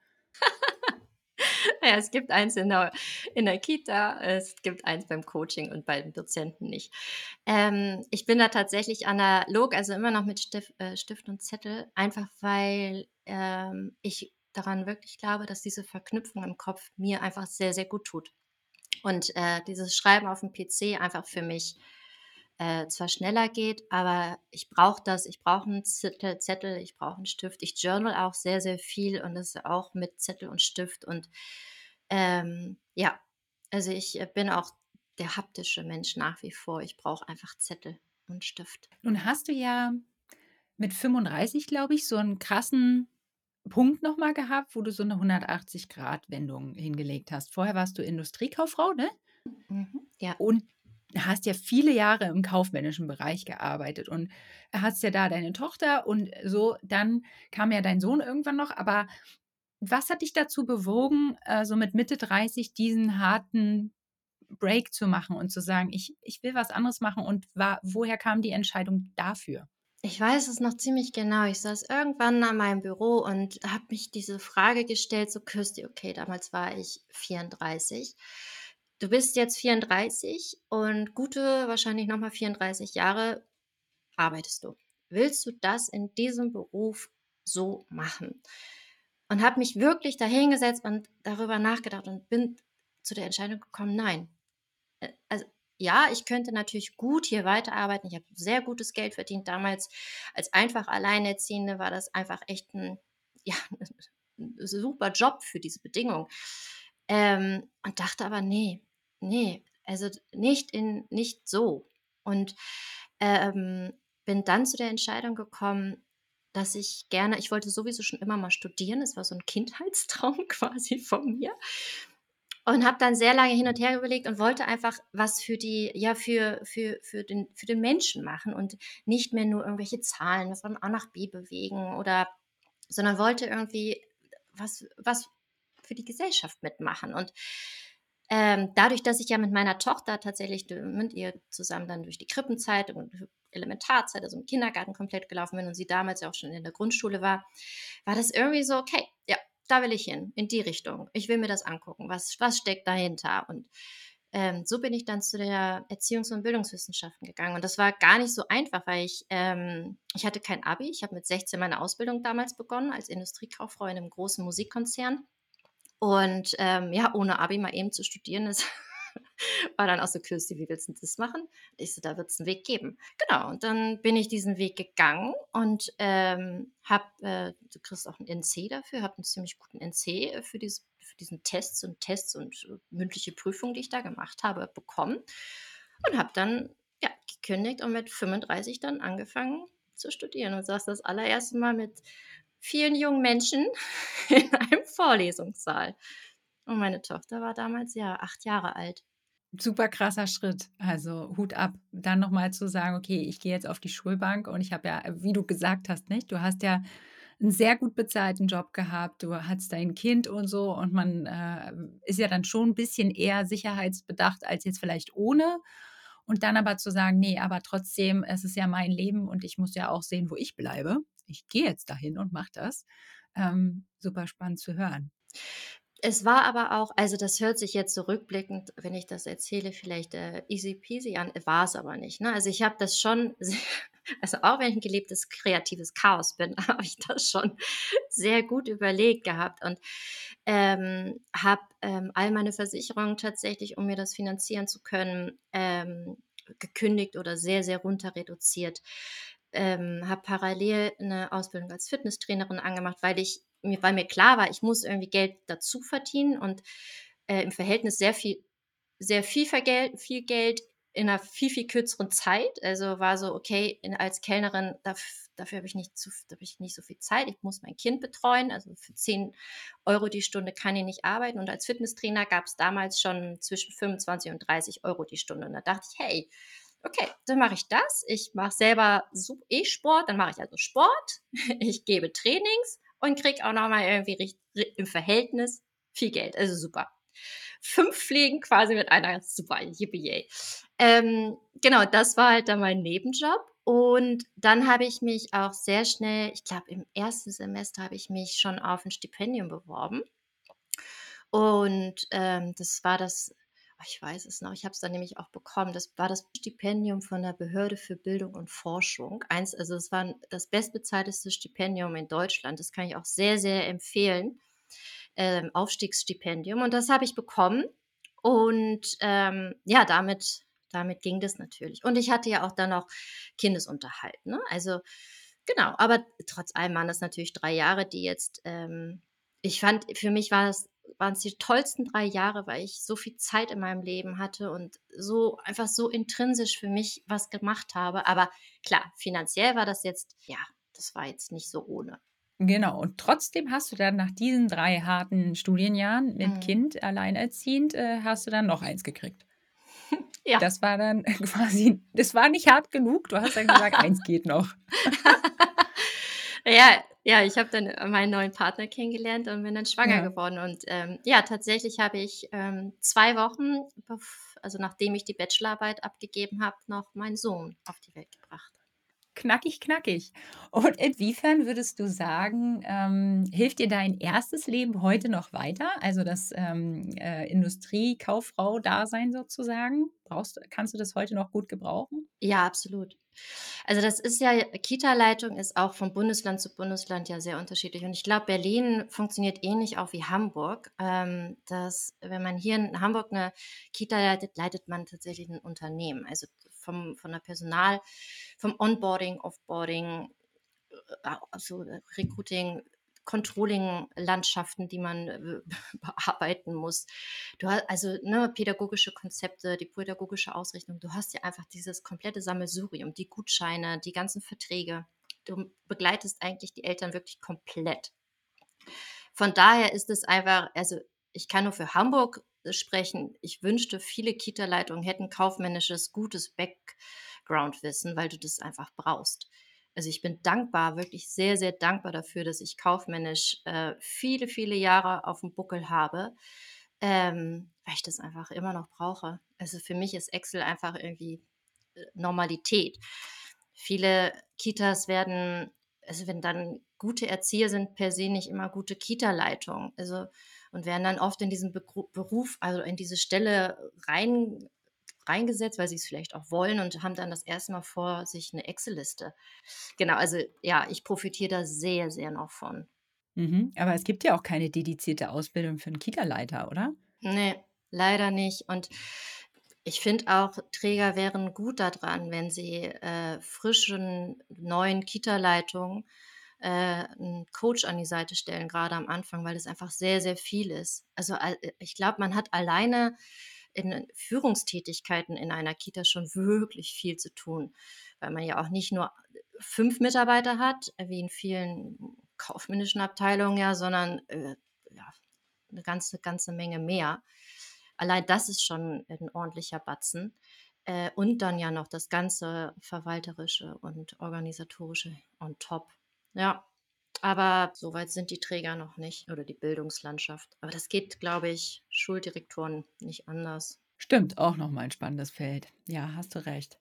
Ja, es gibt eins in der in der Kita, es gibt eins beim Coaching und beim Dozenten nicht. Ähm, ich bin da tatsächlich analog, also immer noch mit Stif äh, Stift und Zettel, einfach weil, ähm, ich daran wirklich glaube, dass diese Verknüpfung im Kopf mir einfach sehr, sehr gut tut. Und, äh, dieses Schreiben auf dem P C einfach für mich, äh, zwar schneller geht, aber ich brauche das. Ich brauche 'n Zettel Zettel, ich brauche 'n Stift. Ich journal auch sehr, sehr viel und das auch mit Zettel und Stift und, ähm, ja, also ich, äh, bin auch der haptische Mensch nach wie vor. Ich brauche einfach Zettel und Stift. Nun hast du ja mit fünfunddreißig, glaube ich, so einen krassen Punkt noch mal gehabt, wo du so eine hundertachtzig-Grad-Wendung hingelegt hast. Vorher warst du Industriekauffrau, ne? Mhm, ja. Und hast ja viele Jahre im kaufmännischen Bereich gearbeitet und hast ja da deine Tochter und so. Dann kam ja dein Sohn irgendwann noch. Aber was hat dich dazu bewogen, äh, so mit Mitte dreißig diesen harten Break zu machen und zu sagen: „Ich ich will was anderes machen“, und war woher kam die Entscheidung dafür? Ich weiß es noch ziemlich genau. Ich saß irgendwann an meinem Büro und habe mich diese Frage gestellt, so: „Kirsty, okay, damals war ich vierunddreißig. Du bist jetzt vierunddreißig und gute wahrscheinlich noch mal vierunddreißig Jahre arbeitest du. Willst du das in diesem Beruf so machen?“ Und habe mich wirklich dahingesetzt und darüber nachgedacht und bin zu der Entscheidung gekommen: „Nein.“ äh, also, ja, ich könnte natürlich gut hier weiterarbeiten. Ich habe sehr gutes Geld verdient. Damals als einfach Alleinerziehende war das einfach echt ein ja, 'n super Job für diese Bedingung. Ähm, und dachte aber: nee, ne, also d nicht in nicht so. Und, ähm, bin dann zu der Entscheidung gekommen, dass ich gerne ich wollte sowieso schon immer mal studieren. Das war so 'n Kindheitstraum quasi von mir. Und habe dann sehr lange hin und her überlegt und wollte einfach was für die ja, für für für den für den Menschen machen und nicht mehr nur irgendwelche Zahlen von A nach B bewegen oder sondern wollte irgendwie was was für die Gesellschaft mitmachen. Und, ähm, dadurch, dass ich ja mit meiner Tochter tatsächlich d mit ihr zusammen dann durch die Krippenzeit und Elementarzeit, also im Kindergarten komplett gelaufen bin und sie damals ja auch schon in der Grundschule war, war das irgendwie so: „Okay, ja, da will ich hin, in die Richtung. Ich will mir das angucken. Was was steckt dahinter?“ Und, ähm, so bin ich dann zu der Erziehungs und Bildungswissenschaften gegangen. Und das war gar nicht so einfach, weil ich ähm, ich hatte kein Abi. Ich habe mit sechzehn meine Ausbildung damals begonnen als Industriekauffrau in 'nem großen Musikkonzern. Und, ähm, ja, ohne Abi mal eben zu studieren, das war dann auch so: „Kirsty, wie willst 'n das machen?“ Ich so: „Da wird's 'n Weg geben.“ Genau, und dann bin ich diesen Weg gegangen und, ähm, habe äh, du kriegst auch 'n N C dafür, habe 'n ziemlich guten N C, äh, für dies für diesen Tests und Tests und, äh, mündliche Prüfung, die ich da gemacht habe, bekommen und habe dann, ja, gekündigt und mit fünfunddreißig dann angefangen zu studieren und saß das allererste Mal mit vielen jungen Menschen in einem Vorlesungssaal. Und meine Tochter war damals, ja, acht Jahre alt. Super krasser Schritt. Also, Hut ab. Dann noch mal zu sagen: „Okay, ich gehe jetzt auf die Schulbank“ und ich habe ja, wie du gesagt hast, nicht? Du hast ja 'n sehr gut bezahlten Job gehabt. Du hattest dein Kind und so und man, äh, ist ja dann schon 'n bisschen eher sicherheitsbedacht als jetzt vielleicht ohne. Und dann aber zu sagen: „Ne, aber trotzdem, es ist ja mein Leben und ich muss ja auch sehen, wo ich bleibe. Ich gehe jetzt dahin und mache das.“ Ähm, super spannend zu hören. Es war aber auch also, das hört sich jetzt so rückblickend, wenn ich das erzähle, vielleicht, äh, easy peasy an, war's aber nicht, ne? Also, ich habe das schon sehr also, auch wenn ich 'n gelebtes kreatives Chaos bin, habe ich das schon sehr gut überlegt gehabt und, ähm, habe, ähm, all meine Versicherungen tatsächlich, um mir das finanzieren zu können, ähm, gekündigt oder sehr, sehr runter reduziert. Ähm, habe parallel 'ne Ausbildung als Fitnesstrainerin angemacht, weil ich mir weil mir klar war, ich muss irgendwie Geld dazu verdienen und, äh, im Verhältnis sehr viel sehr viel Vergel viel Geld in 'ner viel, viel kürzeren Zeit. Also, war so: „Okay, in als Kellnerin, daf dafür habe ich nicht zu f da habe ich nicht so viel Zeit. Ich muss mein Kind betreuen. Also, für zehn Euro die Stunde kann ich nicht arbeiten.“ Und als Fitnesstrainer gab's damals schon zwischen fünfundzwanzig und dreißig Euro die Stunde. Und da dachte ich: „Hey, okay, dann mache ich das. Ich mache selber su eh Sport, dann mache ich also Sport. Ich gebe Trainings und kriege auch noch mal irgendwie rich ri im Verhältnis viel Geld. Also, super. fünf Fliegen quasi mit einer super, yippie yay. Ähm, genau, das war halt dann mein Nebenjob. Und dann habe ich mich auch sehr schnell ich glaube, im ersten Semester habe ich mich schon auf 'n Stipendium beworben. Und, ähm, das war das oh, ich weiß es noch, ich habe es dann nämlich auch bekommen. Das war das Stipendium von der Behörde für Bildung und Forschung. Eins also, es war 'n das bestbezahlteste Stipendium in Deutschland. Das kann ich auch sehr, sehr empfehlen. Ähm, Aufstiegsstipendium. Und das habe ich bekommen. Und, ähm, ja, damit damit ging das natürlich. Und ich hatte ja auch dann noch Kindesunterhalt, ne? Also, genau. Aber trotz allem waren das natürlich drei Jahre, die jetzt, ähm ich fand für mich war das waren's die tollsten drei Jahre, weil ich so viel Zeit in meinem Leben hatte und so einfach so intrinsisch für mich was gemacht habe. Aber klar, finanziell war das jetzt ja, das war jetzt nicht so ohne. Genau. Und trotzdem hast du dann nach diesen drei harten Studienjahren mit Mhm. Kind alleinerziehend, äh, hast du dann noch eins gekriegt. Ja. Das war dann quasi das war nicht hart genug. Du hast dann gesagt: „Eins geht noch.“ Ja, ja, ich habe dann, äh, meinen neuen Partner kennengelernt und bin dann schwanger Ja. geworden. Und, ähm, ja, tatsächlich habe ich, ähm, zwei Wochen bev also, nachdem ich die Bachelorarbeit abgegeben habe, noch meinen Sohn auf die Welt gebracht. Knackig, knackig. Und inwiefern würdest du sagen, ähm, hilft dir dein erstes Leben heute noch weiter? Also, das, ähm, äh, Industriekauffrau-Dasein sozusagen? Brauchst du kannst du das heute noch gut gebrauchen? Ja, absolut. Also, das ist ja Kita-Leitung ist auch von Bundesland zu Bundesland ja sehr unterschiedlich. Und ich glaube, Berlin funktioniert ähnlich auch wie Hamburg, ähm, dass wenn man hier in Hamburg 'ne Kita leitet, leitet man tatsächlich 'n Unternehmen. Also, vom von der Personal vom Onboarding, Offboarding, äh, a also, Recruiting Controlling-Landschaften, die man äh, bearbeiten muss. Du ha also, ne, pädagogische Konzepte, die pädagogische Ausrichtung. Du hast ja einfach dieses komplette Sammelsurium, die Gutscheine, die ganzen Verträge. Du begleitest eigentlich die Eltern wirklich komplett. Von daher ist es einfach, also, ich kann nur für Hamburg äh, sprechen. Ich wünschte, viele Kita-Leitungen hätten kaufmännisches, gutes Background-Wissen, weil du das einfach brauchst. Also, ich bin dankbar, wirklich sehr, sehr dankbar dafür, dass ich kaufmännisch, äh, viele, viele Jahre auf dem Buckel habe, ähm, weil ich das einfach immer noch brauche. Also, für mich ist Excel einfach irgendwie äh, Normalität. Viele Kitas werden, also, wenn dann gute Erzieher sind, per se nicht immer gute Kita-Leitung. Also, und werden dann oft in diesen Begru Beruf, also, in diese Stelle rein reingesetzt, weil sie es vielleicht auch wollen, und haben dann das erste Mal vor sich eine Excel-Liste. Genau, also, ja, ich profitiere da sehr, sehr noch von. Mhm. Aber es gibt ja auch keine dedizierte Ausbildung für 'n Kita-Leiter, oder? Ne, leider nicht. Und ich finde auch, Träger wären gut daran, wenn sie, äh, frischen, neuen Kita-Leitungen, äh, 'n Coach an die Seite stellen, gerade am Anfang, weil es einfach sehr, sehr viel ist. Also, al äh, ich glaube, man hat alleine in Führungstätigkeiten in einer Kita schon wirklich viel zu tun, weil man ja auch nicht nur fünf Mitarbeiter hat, äh, wie in vielen kaufmännischen Abteilungen, ja, sondern, äh, ja, 'ne ganze ganze Menge mehr. Allein das ist schon 'n ordentlicher Batzen. Äh, und dann ja noch das ganze Verwalterische und Organisatorische on top. Ja, aber so weit sind die Träger noch nicht, oder die Bildungslandschaft. Aber das geht, glaube ich, Schuldirektoren nicht anders. Stimmt, auch noch mal 'n spannendes Feld. Ja, hast du recht.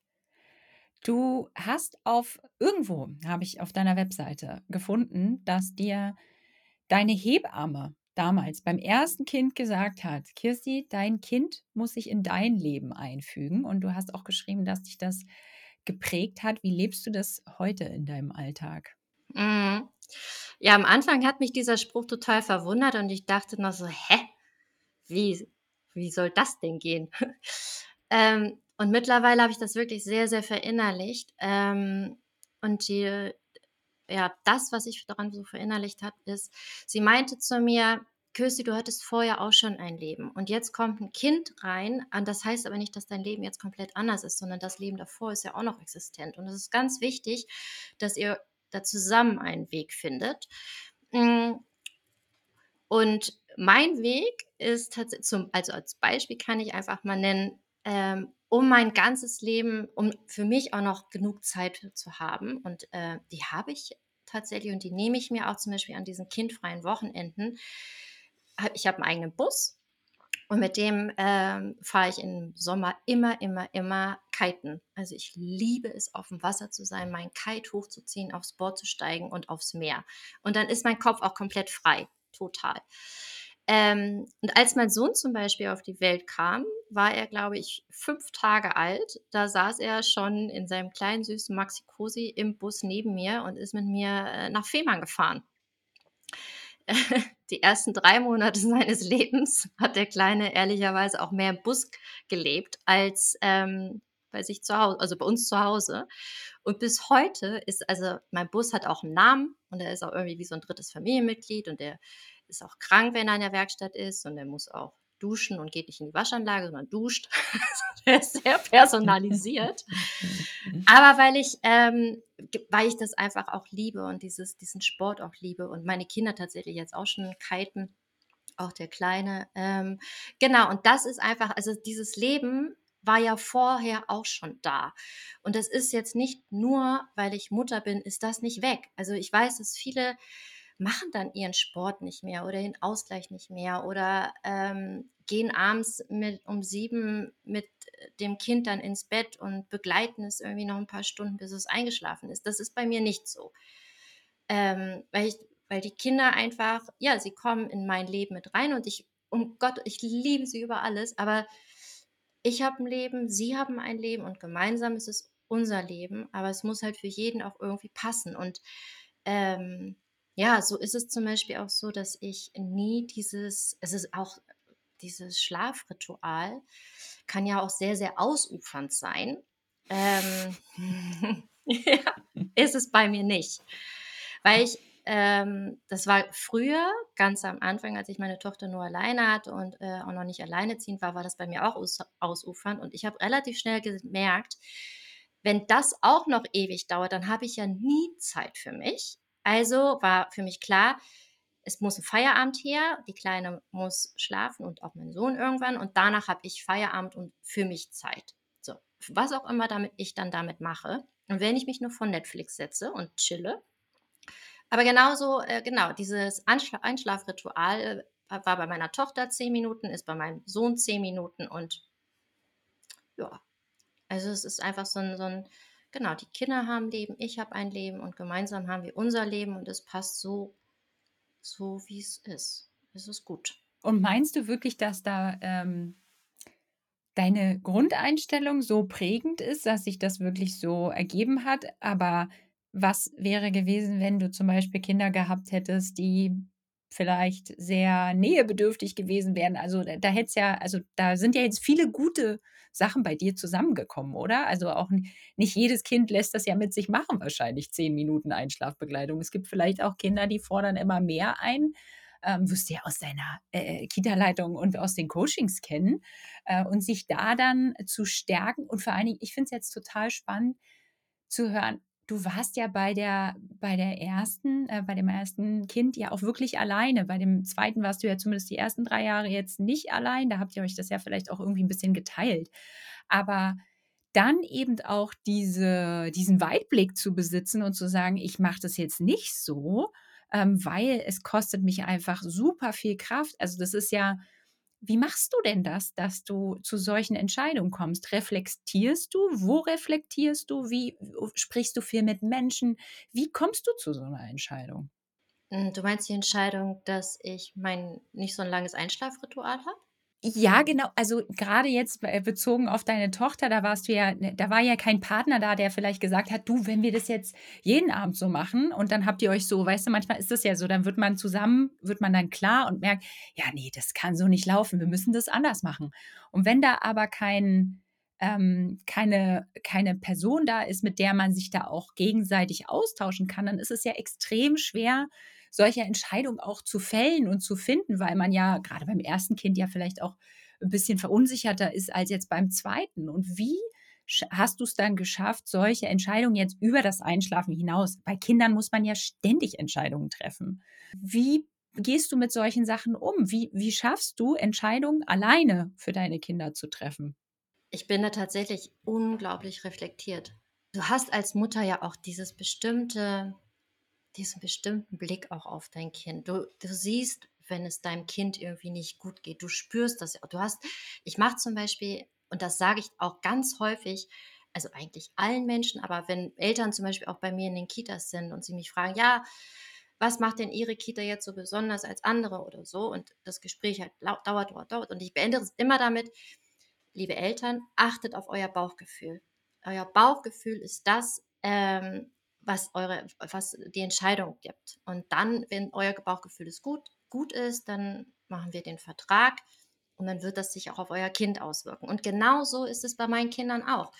Du hast auf irgendwo habe ich auf deiner Webseite gefunden, dass dir deine Hebamme damals beim ersten Kind gesagt hat: „Kirsti, dein Kind muss sich in dein Leben einfügen.“ Und du hast auch geschrieben, dass dich das geprägt hat. Wie lebst du das heute in deinem Alltag? Mhm. Ja, am Anfang hat mich dieser Spruch total verwundert und ich dachte noch so: „Hä? Wie wie soll das denn gehen?“ Ähm, und mittlerweile habe ich das wirklich sehr, sehr verinnerlicht. Ähm, und die ja, das, was ich daran so verinnerlicht habe, ist, sie meinte zu mir: „Kirsty, du hattest vorher auch schon ein Leben und jetzt kommt ein Kind rein, und das heißt aber nicht, dass dein Leben jetzt komplett anders ist, sondern das Leben davor ist ja auch noch existent. Und es ist ganz wichtig, dass ihr da zusammen einen Weg findet.“ Hm, und mein Weg ist tatsächlich zum, also, als Beispiel kann ich einfach mal nennen, ähm, um mein ganzes Leben, um für mich auch noch genug Zeit zu haben, und, äh, die habe ich tatsächlich, und die nehme ich mir auch zum Beispiel an diesen kindfreien Wochenenden. Ha Ich habe einen eigenen Bus, und mit dem, ähm, fahre ich im Sommer immer, immer, immer kiten. Also, ich liebe es, auf dem Wasser zu sein, meinen Kite hochzuziehen, aufs Board zu steigen und aufs Meer. Und dann ist mein Kopf auch komplett frei, total. Ähm, und als mein Sohn zum Beispiel auf die Welt kam, war er, glaube ich, fünf Tage alt. Da saß er schon in seinem kleinen süßen Maxi Cosi im Bus neben mir und ist mit mir, äh, nach Fehmarn gefahren. Die ersten drei Monate seines Lebens hat der Kleine ehrlicherweise auch mehr im Bus gelebt als, ähm, bei sich zu Hause, also bei uns zu Hause. Und bis heute ist, also, mein Bus hat auch einen Namen, und er ist auch irgendwie wie so ein drittes Familienmitglied, und der ist auch krank, wenn er in der Werkstatt ist, und er muss auch duschen und geht nicht in die Waschanlage, sondern duscht. Also, der ist sehr personalisiert. Aber weil ich, ähm, g weil ich das einfach auch liebe und dieses diesen Sport auch liebe, und meine Kinder tatsächlich jetzt auch schon kiten, auch der Kleine. Ähm, genau, und das ist einfach, also, dieses Leben war ja vorher auch schon da. Und das ist jetzt nicht nur, weil ich Mutter bin, ist das nicht weg. Also, ich weiß, dass viele machen dann ihren Sport nicht mehr oder den Ausgleich nicht mehr, oder, ähm, gehen abends mit um sieben mit äh, dem Kind dann ins Bett und begleiten es irgendwie noch ein paar Stunden, bis es eingeschlafen ist. Das ist bei mir nicht so. Ähm, weil ich weil die Kinder einfach, ja, sie kommen in mein Leben mit rein, und ich, um Gott, ich liebe sie über alles, aber ich habe ein Leben, sie haben ein Leben, und gemeinsam ist es unser Leben, aber es muss halt für jeden auch irgendwie passen. Und, ähm, ja, so ist es zum Beispiel auch so, dass ich nie dieses, es ist auch dieses Schlafritual kann ja auch sehr, sehr ausufernd sein. Ähm, ja, ist es bei mir nicht. Weil ich, ähm, das war früher, ganz am Anfang, als ich meine Tochter nur alleine hatte und, äh, auch noch nicht alleinerziehend war, war das bei mir auch aus ausufernd und ich habe relativ schnell gemerkt, wenn das auch noch ewig dauert, dann habe ich ja nie Zeit für mich. Also war für mich klar, es muss 'n Feierabend her, die Kleine muss schlafen und auch mein Sohn irgendwann und danach habe ich Feierabend und für mich Zeit. So, was auch immer damit ich dann damit mache. Und wenn ich mich nur vor Netflix setze und chille, aber genauso äh, genau, dieses Anschla Einschlafritual, äh, war bei meiner Tochter zehn Minuten, ist bei meinem Sohn zehn Minuten und ja, also es ist einfach so 'n so 'n genau, die Kinder haben Leben, ich habe ein Leben und gemeinsam haben wir unser Leben und es passt so so wie's ist. Es ist gut. Und meinst du wirklich, dass da, ähm, deine Grundeinstellung so prägend ist, dass sich das wirklich so ergeben hat? Aber was wäre gewesen, wenn du zum Beispiel Kinder gehabt hättest, die vielleicht sehr nähebedürftig gewesen wären? Also, da da hätt's ja also, da sind ja jetzt viele gute Sachen bei dir zusammengekommen, oder? Also, auch n nicht jedes Kind lässt das ja mit sich machen wahrscheinlich, zehn Minuten Einschlafbegleitung. Es gibt vielleicht auch Kinder, die fordern immer mehr ein. Ähm, wirst du ja aus deiner, äh, Kita-Leitung und aus den Coachings kennen. Äh, und sich da dann zu stärken und vor allen Dingen, ich finde es jetzt total spannend zu hören, du warst ja bei der bei der ersten äh, bei dem ersten Kind ja auch wirklich alleine. Bei dem zweiten warst du ja zumindest die ersten drei Jahre jetzt nicht allein. Da habt ihr euch das ja vielleicht auch irgendwie 'n bisschen geteilt. Aber dann eben auch diese diesen Weitblick zu besitzen und zu sagen: „Ich mache das jetzt nicht so, ähm, weil es kostet mich einfach super viel Kraft.“ Also, das ist ja wie machst du denn das, dass du zu solchen Entscheidungen kommst? Reflektierst du? Wo reflektierst du? Wie w sprichst du viel mit Menschen? Wie kommst du zu so 'ner Entscheidung? Hm, du meinst die Entscheidung, dass ich mein nicht so 'n langes Einschlafritual habe? Ja, genau. Also, grade jetzt, äh, bezogen auf deine Tochter, da warst du ja ne, da war ja kein Partner da, der vielleicht gesagt hat: „Du, wenn wir das jetzt jeden Abend so machen“ und dann habt ihr euch so weißt du, manchmal ist das ja so, dann wird man zusammen wird man dann klar und merkt: „Ja, ne, das kann so nicht laufen. Wir müssen das anders machen.“ Und wenn da aber kein ähm, keine keine Person da ist, mit der man sich da auch gegenseitig austauschen kann, dann ist es ja extrem schwer, solche Entscheidungen auch zu fällen und zu finden, weil man ja grade beim ersten Kind ja vielleicht auch 'n bisschen verunsicherter ist als jetzt beim zweiten Und wie sch hast du's dann geschafft, solche Entscheidungen jetzt über das Einschlafen hinaus bei Kindern muss man ja ständig Entscheidungen treffen. Wie gehst du mit solchen Sachen um? Wie wie schaffst du, Entscheidungen alleine für deine Kinder zu treffen? Ich bin da tatsächlich unglaublich reflektiert. Du hast als Mutter ja auch dieses bestimmte diesen bestimmten Blick auch auf dein Kind. Du du siehst, wenn es deinem Kind irgendwie nicht gut geht. Du spürst das ja. Du hast ich mache zum Beispiel und das sage ich auch ganz häufig, also eigentlich allen Menschen, aber wenn Eltern zum Beispiel auch bei mir in den Kitas sind und sie mich fragen: „Ja, was macht denn Ihre Kita jetzt so besonders als andere?“ oder so und das Gespräch halt lau dauert, dauert, dauert und ich beende es immer damit: „Liebe Eltern, achtet auf euer Bauchgefühl. Euer Bauchgefühl ist das, ähm, was eure was die Entscheidung gibt. Und dann, wenn euer Bauchgefühl ist gut gut ist, dann machen wir den Vertrag und dann wird das sich auch auf euer Kind auswirken.“ Und genauso ist es bei meinen Kindern auch.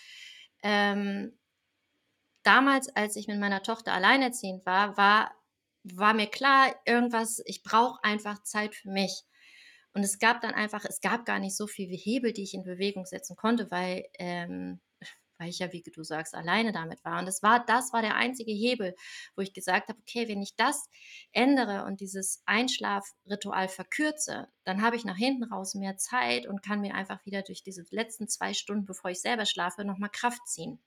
Ähm damals, als ich mit meiner Tochter alleinerziehend war, war war mir klar, irgendwas ich brauche einfach Zeit für mich. Und es gab dann einfach es gab gar nicht so viel wie Hebel, die ich in Bewegung setzen konnte, weil ähm, weil ich ja, wie du sagst, alleine damit war. Und das war das war der einzige Hebel, wo ich gesagt habe: „Okay, wenn ich das ändere und dieses Einschlafritual verkürze, dann habe ich nach hinten raus mehr Zeit und kann mir einfach wieder durch diese letzten zwei Stunden, bevor ich selber schlafe, noch mal Kraft ziehen.“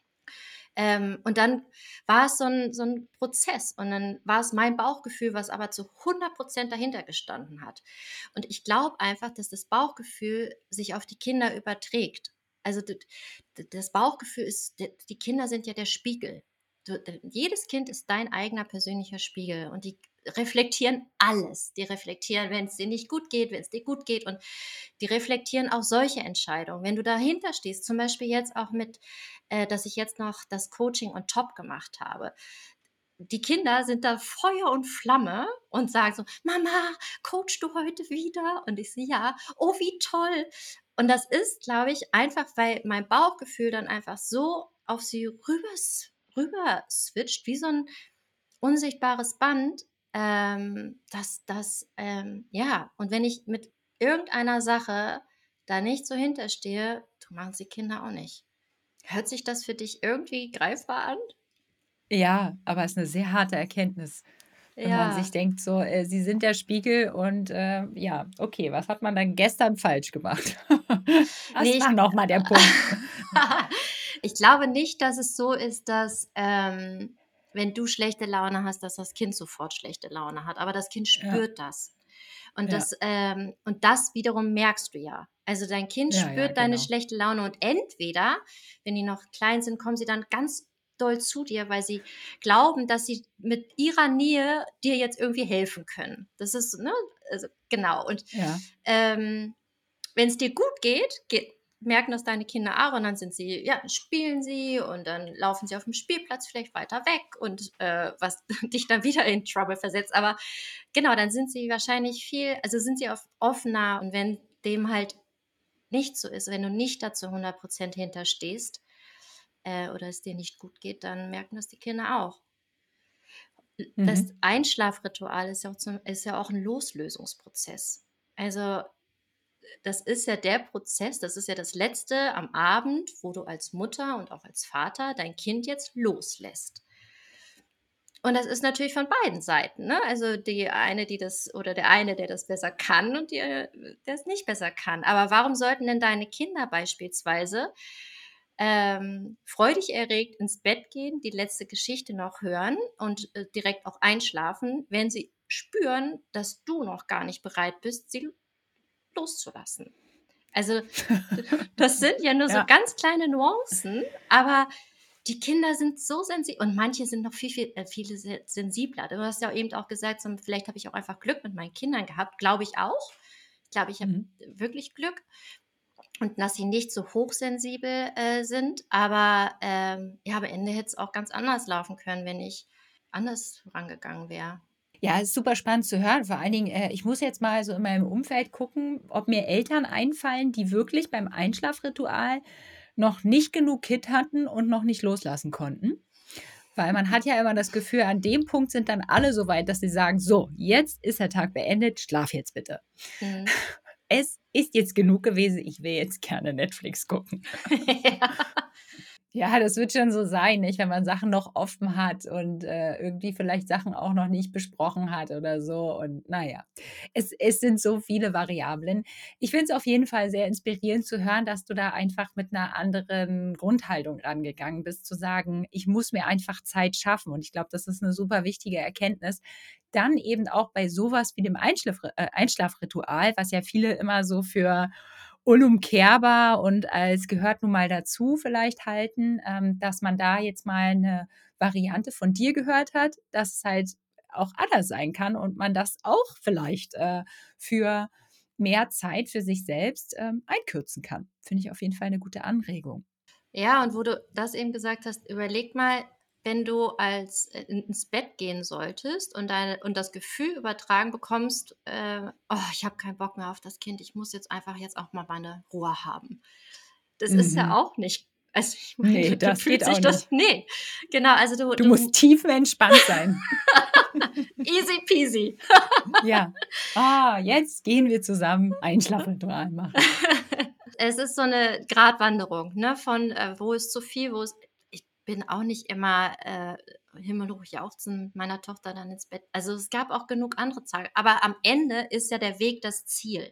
Ähm, und dann war es so 'n so 'n Prozess und dann war es mein Bauchgefühl, was aber zu hundert Prozent dahinter gestanden hat. Und ich glaube einfach, dass das Bauchgefühl sich auf die Kinder überträgt. Also d d das Bauchgefühl ist d die Kinder sind ja der Spiegel. Du d jedes Kind ist dein eigener persönlicher Spiegel und die reflektieren alles. Die reflektieren, wenn's dir nicht gut geht, wenn's dir gut geht und die reflektieren auch solche Entscheidungen. Wenn du dahinter stehst, zum Beispiel jetzt auch mit, äh, dass ich jetzt noch das Coaching on top gemacht habe. Die Kinder sind da Feuer und Flamme und sagen so: „Mama, coachst du heute wieder?“ Und ich so: „Ja.“ „Oh, wie toll.“ Und das ist, glaube ich, einfach, weil mein Bauchgefühl dann einfach so auf sie rüber s rüber switcht wie so 'n unsichtbares Band, ähm, das das, ähm ja, und wenn ich mit irgendeiner Sache da nicht so hinterstehe, so machen's die Kinder auch nicht. Hört sich das für dich irgendwie greifbar an? Ja, aber ist 'ne sehr harte Erkenntnis, wenn man sich Ja. denkt so, äh, sie sind der Spiegel und, äh, ja, okay, was hat man dann gestern falsch gemacht? Ne, Was ich war noch mal der Punkt? ich glaube nicht, dass es so ist, dass, ähm, wenn du schlechte Laune hast, dass das Kind sofort schlechte Laune hat, aber das Kind Ja, spürt das. Und ja, das, ähm und das wiederum merkst du ja. Also, dein Kind ja, ja, spürt deine genau. schlechte Laune und entweder, wenn die noch klein sind, kommen sie dann ganz doll zu dir, weil sie glauben, dass sie mit ihrer Nähe dir jetzt irgendwie helfen können. Das ist, ne, also genau. Und, Ja. ähm, wenn es dir gut geht, ge merken das deine Kinder auch und dann sind sie ja, spielen sie und dann laufen sie auf dem Spielplatz vielleicht weiter weg und, äh, was dich dann wieder in Trouble versetzt. Aber genau, dann sind sie wahrscheinlich viel also, sind sie oft offener und wenn dem halt nicht so ist, wenn du nicht da zu hundert Prozent hinterstehst, äh, oder es dir nicht gut geht, dann merken das die Kinder auch. Das Mhm. Einschlafritual ist ja auch zum ist ja auch 'n Loslösungsprozess. Also, das ist ja der Prozess, das ist ja das Letzte am Abend, wo du als Mutter und auch als Vater dein Kind jetzt loslässt. Und das ist natürlich von beiden Seiten, ne? Also, die eine, die das oder der eine, der das besser kann und die, äh, der es nicht besser kann. Aber warum sollten denn deine Kinder beispielsweise, ähm, freudig erregt ins Bett gehen, die letzte Geschichte noch hören und, äh, direkt auch einschlafen, wenn sie spüren, dass du noch gar nicht bereit bist, sie loszulassen? Also, d das sind ja nur so Ja. ganz kleine Nuancen, aber die Kinder sind so sensibel und manche sind noch viel, viel äh, viele se sensibler. Du hast ja eben auch gesagt, so, vielleicht habe ich auch einfach Glück mit meinen Kindern gehabt. Glaube ich auch. Ich glaube, ich habe Mhm. wirklich Glück und dass sie nicht so hochsensibel, äh, sind. Aber, ähm, ja, am Ende hätte es auch ganz anders laufen können, wenn ich anders rangegangen wäre. Ja, ist super spannend zu hören. Vor allen Dingen, äh, ich muss jetzt mal so in meinem Umfeld gucken, ob mir Eltern einfallen, die wirklich beim Einschlafritual noch nicht genug Kitt hatten und noch nicht loslassen konnten. Weil man hat ja immer das Gefühl, an dem Punkt sind dann alle so weit, dass sie sagen: „So, jetzt ist der Tag beendet, schlaf jetzt bitte. Mhm. Es ist jetzt genug gewesen, ich will jetzt gerne Netflix gucken.“ Ja. Ja, das wird schon so sein, nicht? Wenn man Sachen noch offen hat und, äh, irgendwie vielleicht Sachen auch noch nicht besprochen hat oder so und na ja. Es es sind so viele Variablen. Ich finde es auf jeden Fall sehr inspirierend zu hören, dass du da einfach mit 'ner anderen Grundhaltung rangegangen bist, zu sagen: „Ich muss mir einfach Zeit schaffen.“ Und ich glaube, das ist 'ne super wichtige Erkenntnis. Dann eben auch bei so was wie dem Einschlaf äh, Einschlafritual, was ja viele immer so für unumkehrbar und als gehört nun mal dazu vielleicht halten, ähm, dass man da jetzt mal 'ne Variante von dir gehört hat, dass es halt auch anders sein kann und man das auch vielleicht, äh, für mehr Zeit für sich selbst, ähm, einkürzen kann. Finde ich auf jeden Fall 'ne gute Anregung. Ja, und wo du das eben gesagt hast, überleg mal, wenn du als äh, in ins Bett gehen solltest und deine und das Gefühl übertragen bekommst, äh: „Oh, ich habe keinen Bock mehr auf das Kind. Ich muss jetzt einfach jetzt auch mal meine Ruhe haben.“ Das ist ja Mhm. auch nicht also, ich Ne, meine, dann das geht fühlt auch sich das nicht. ne, genau, also du Du musst du tiefenentspannt sein. easy peasy. Ja. „Ah, jetzt gehen wir zusammen Einschlafritual machen.“ Es ist so 'ne Gratwanderung, ne, von, äh, wo ist zu viel, wo ist ich bin auch nicht immer, äh, himmelhoch jauchzend mit meiner Tochter dann ins Bett also, es gab auch genug andere Tage. Aber am Ende ist ja der Weg das Ziel.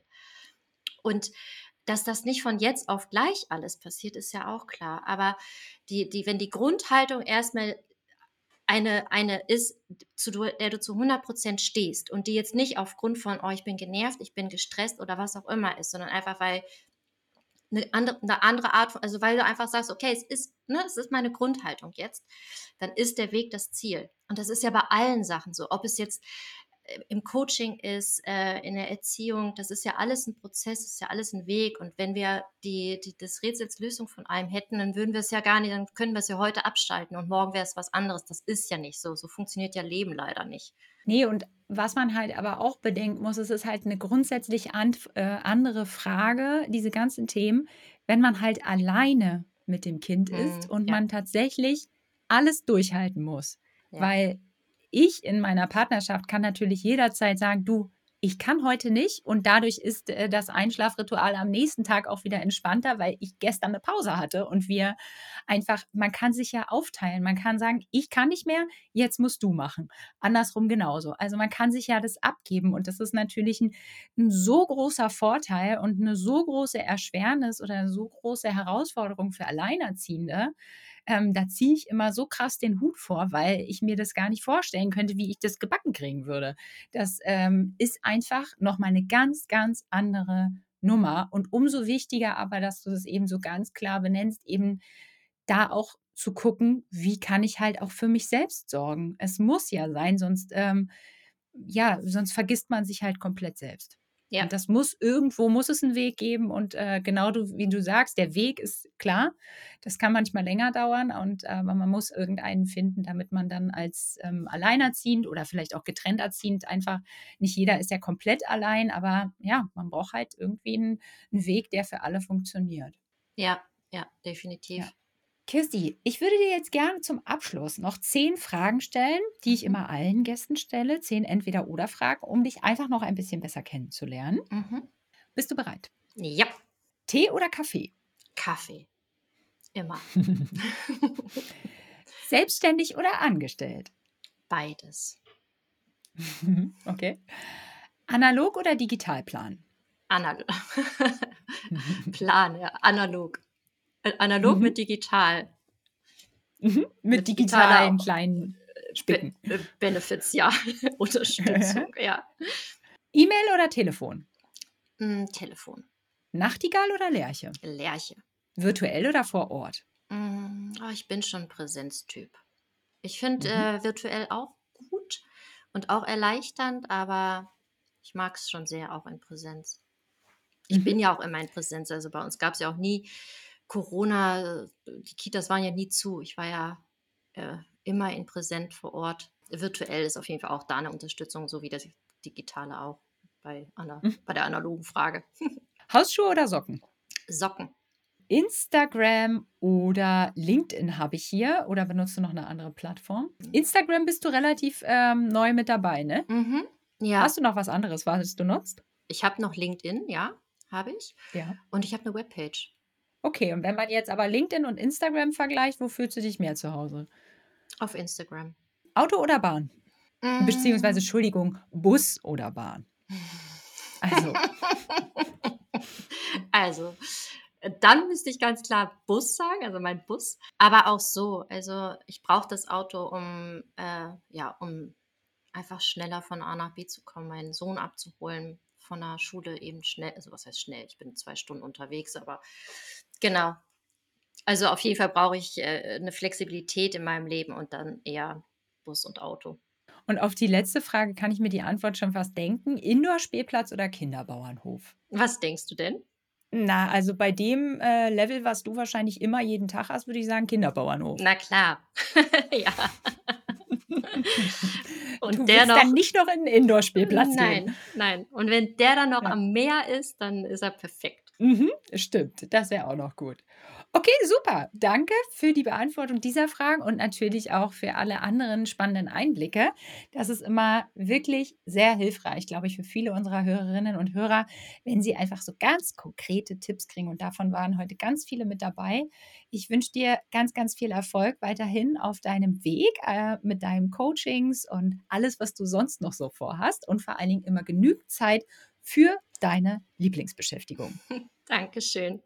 Und dass das nicht von jetzt auf gleich alles passiert, ist ja auch klar. Aber die die wenn die Grundhaltung erst mal eine eine ist, zu du der du zu hundert Prozent stehst und die jetzt nicht aufgrund von: „Oh, ich bin genervt, ich bin gestresst“ oder was auch immer ist, sondern einfach, weil 'ne ande 'ne andere Art von also, weil du einfach sagst: „Okay, es ist ne, es ist meine Grundhaltung jetzt“, dann ist der Weg das Ziel. Und das ist ja bei allen Sachen so, ob es jetzt, äh, im Coaching ist, äh, in der Erziehung, das ist ja alles 'n Prozess, ist ja alles 'n Weg. Und wenn wir die die des Rätsels Lösung von allem hätten, dann würden wir's ja gar nicht dann können wir's ja heute abschalten und morgen wäre es was anderes. Das ist ja nicht so. So funktioniert ja Leben leider nicht. Ne, und was man halt aber auch bedenken muss, es ist halt 'ne grundsätzlich antf äh, andere Frage, diese ganzen Themen, wenn man halt alleine mit dem Kind ist Mhm, und ja, man tatsächlich alles durchhalten muss. ja. Weil ich in meiner Partnerschaft kann natürlich jederzeit sagen, du, ich kann heute nicht und dadurch ist äh, das Einschlafritual am nächsten Tag auch wieder entspannter, weil ich gestern eine Pause hatte und wir einfach, man kann sich ja aufteilen. Man kann sagen, ich kann nicht mehr, jetzt musst du machen. Andersrum genauso. Also man kann sich ja das abgeben und das ist natürlich ein, ein so großer Vorteil und eine so große Erschwernis oder eine so große Herausforderung für Alleinerziehende. Ähm, da ziehe ich immer so krass den Hut vor, weil ich mir das gar nicht vorstellen könnte, wie ich das gebacken kriegen würde. Das ähm, ist einfach nochmal eine ganz, ganz andere Nummer. Und umso wichtiger aber, dass du das eben so ganz klar benennst, eben da auch zu gucken, wie kann ich halt auch für mich selbst sorgen. Es muss ja sein, sonst, ähm, ja, sonst vergisst man sich halt komplett selbst. Ja. Und das muss irgendwo muss es einen Weg geben und äh, genau du, wie du sagst, der Weg ist klar. Das kann manchmal länger dauern und äh, aber man muss irgendeinen finden, damit man dann als ähm, alleinerziehend oder vielleicht auch getrennt erziehend einfach, nicht jeder ist ja komplett allein, aber ja, man braucht halt irgendwie einen, einen Weg, der für alle funktioniert. Ja, ja, definitiv. Ja. Kirsti, ich würde dir jetzt gerne zum Abschluss noch zehn Fragen stellen, die ich Mhm. immer allen Gästen stelle. Zehn Entweder-oder-Fragen, um dich einfach noch ein bisschen besser kennenzulernen. Mhm. Bist du bereit? Ja, Tee oder Kaffee? Kaffee. Immer. Selbstständig oder angestellt? Beides. Okay. Analog oder Digitalplan? Analog. Plan, ja, analog. Äh, analog Mhm. mit digital. Mhm. Mit Mit digitalen digitaler kleinen Be Spicken. äh, Benefits, ja. Unterstützung, ja. E-Mail oder Telefon? Hm, Telefon. Nachtigall oder Lerche? Lerche. Virtuell oder vor Ort? Hm, oh, ich bin schon Präsenztyp. Ich finde Mhm. äh, virtuell auch gut und auch erleichternd, aber ich mag es schon sehr auch in Präsenz. Ich Mhm. bin ja auch immer in Präsenz. Also bei uns gab es ja auch nie Corona, äh, die Kitas waren ja nie zu. Ich war ja äh, immer in Präsent vor Ort. Virtuell ist auf jeden Fall auch da eine Unterstützung, so wie das Digitale auch bei, ana Mhm. bei der analogen Frage. Hausschuhe oder Socken? Socken. Instagram oder LinkedIn habe ich hier oder benutzt du noch eine andere Plattform? Instagram bist du relativ ähm, neu mit dabei, ne? Mhm. Ja, Hast du noch was anderes, was du nutzt? ich habe noch LinkedIn, ja, habe ich. Ja. Und ich habe eine Webpage Okay, und wenn man jetzt aber LinkedIn und Instagram vergleicht, wo fühlst du dich mehr zu Hause? auf Instagram. Auto oder Bahn? Beziehungsweise, Hm. Entschuldigung, Bus oder Bahn? Also, Also, äh, dann müsste ich ganz klar Bus sagen, also mein Bus. Aber auch so, also ich brauche das Auto, um, äh, ja, um einfach schneller von A nach B zu kommen, meinen Sohn abzuholen von der Schule eben schnell. Also was heißt schnell? Ich bin zwei Stunden unterwegs, aber genau. Also auf jeden Fall brauche ich äh, eine Flexibilität in meinem Leben und dann eher Bus und Auto. und auf die letzte Frage kann ich mir die Antwort schon fast denken. Indoor-Spielplatz oder Kinderbauernhof? Was denkst du denn? Na, also bei dem äh, Level, was du wahrscheinlich immer jeden Tag hast, würde ich sagen Kinderbauernhof. Na klar. Ja. Und Du der willst dann noch nicht noch in 'n Indoor-Spielplatz gehen? nein, nein. Und wenn der dann noch Ja. am Meer ist, dann ist er perfekt. Mhm, stimmt, das wäre auch noch gut. Okay, super. Danke für die Beantwortung dieser Fragen und natürlich auch für alle anderen spannenden Einblicke. Das ist immer wirklich sehr hilfreich, glaube ich, für viele unserer Hörerinnen und Hörer, wenn sie einfach so ganz konkrete Tipps kriegen und davon waren heute ganz viele mit dabei. Ich wünsche dir ganz, ganz viel Erfolg weiterhin auf deinem Weg, äh, mit deinen Coachings und alles, was du sonst noch so vorhast und vor allen Dingen immer genügend Zeit für deine Lieblingsbeschäftigung. Dankeschön.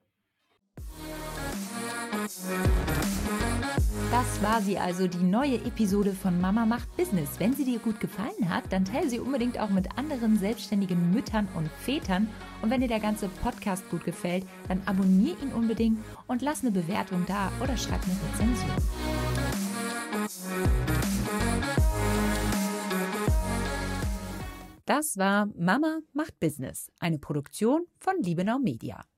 Das war sie also, die neue Episode von Mama macht Business. Wenn sie dir gut gefallen hat, dann teile sie unbedingt auch mit anderen selbstständigen Müttern und Vätern. Und wenn dir der ganze Podcast gut gefällt, dann abonniere ihn unbedingt und lass eine Bewertung da oder schreib eine Rezension. Das war Mama macht Business, eine Produktion von Liebenau Media.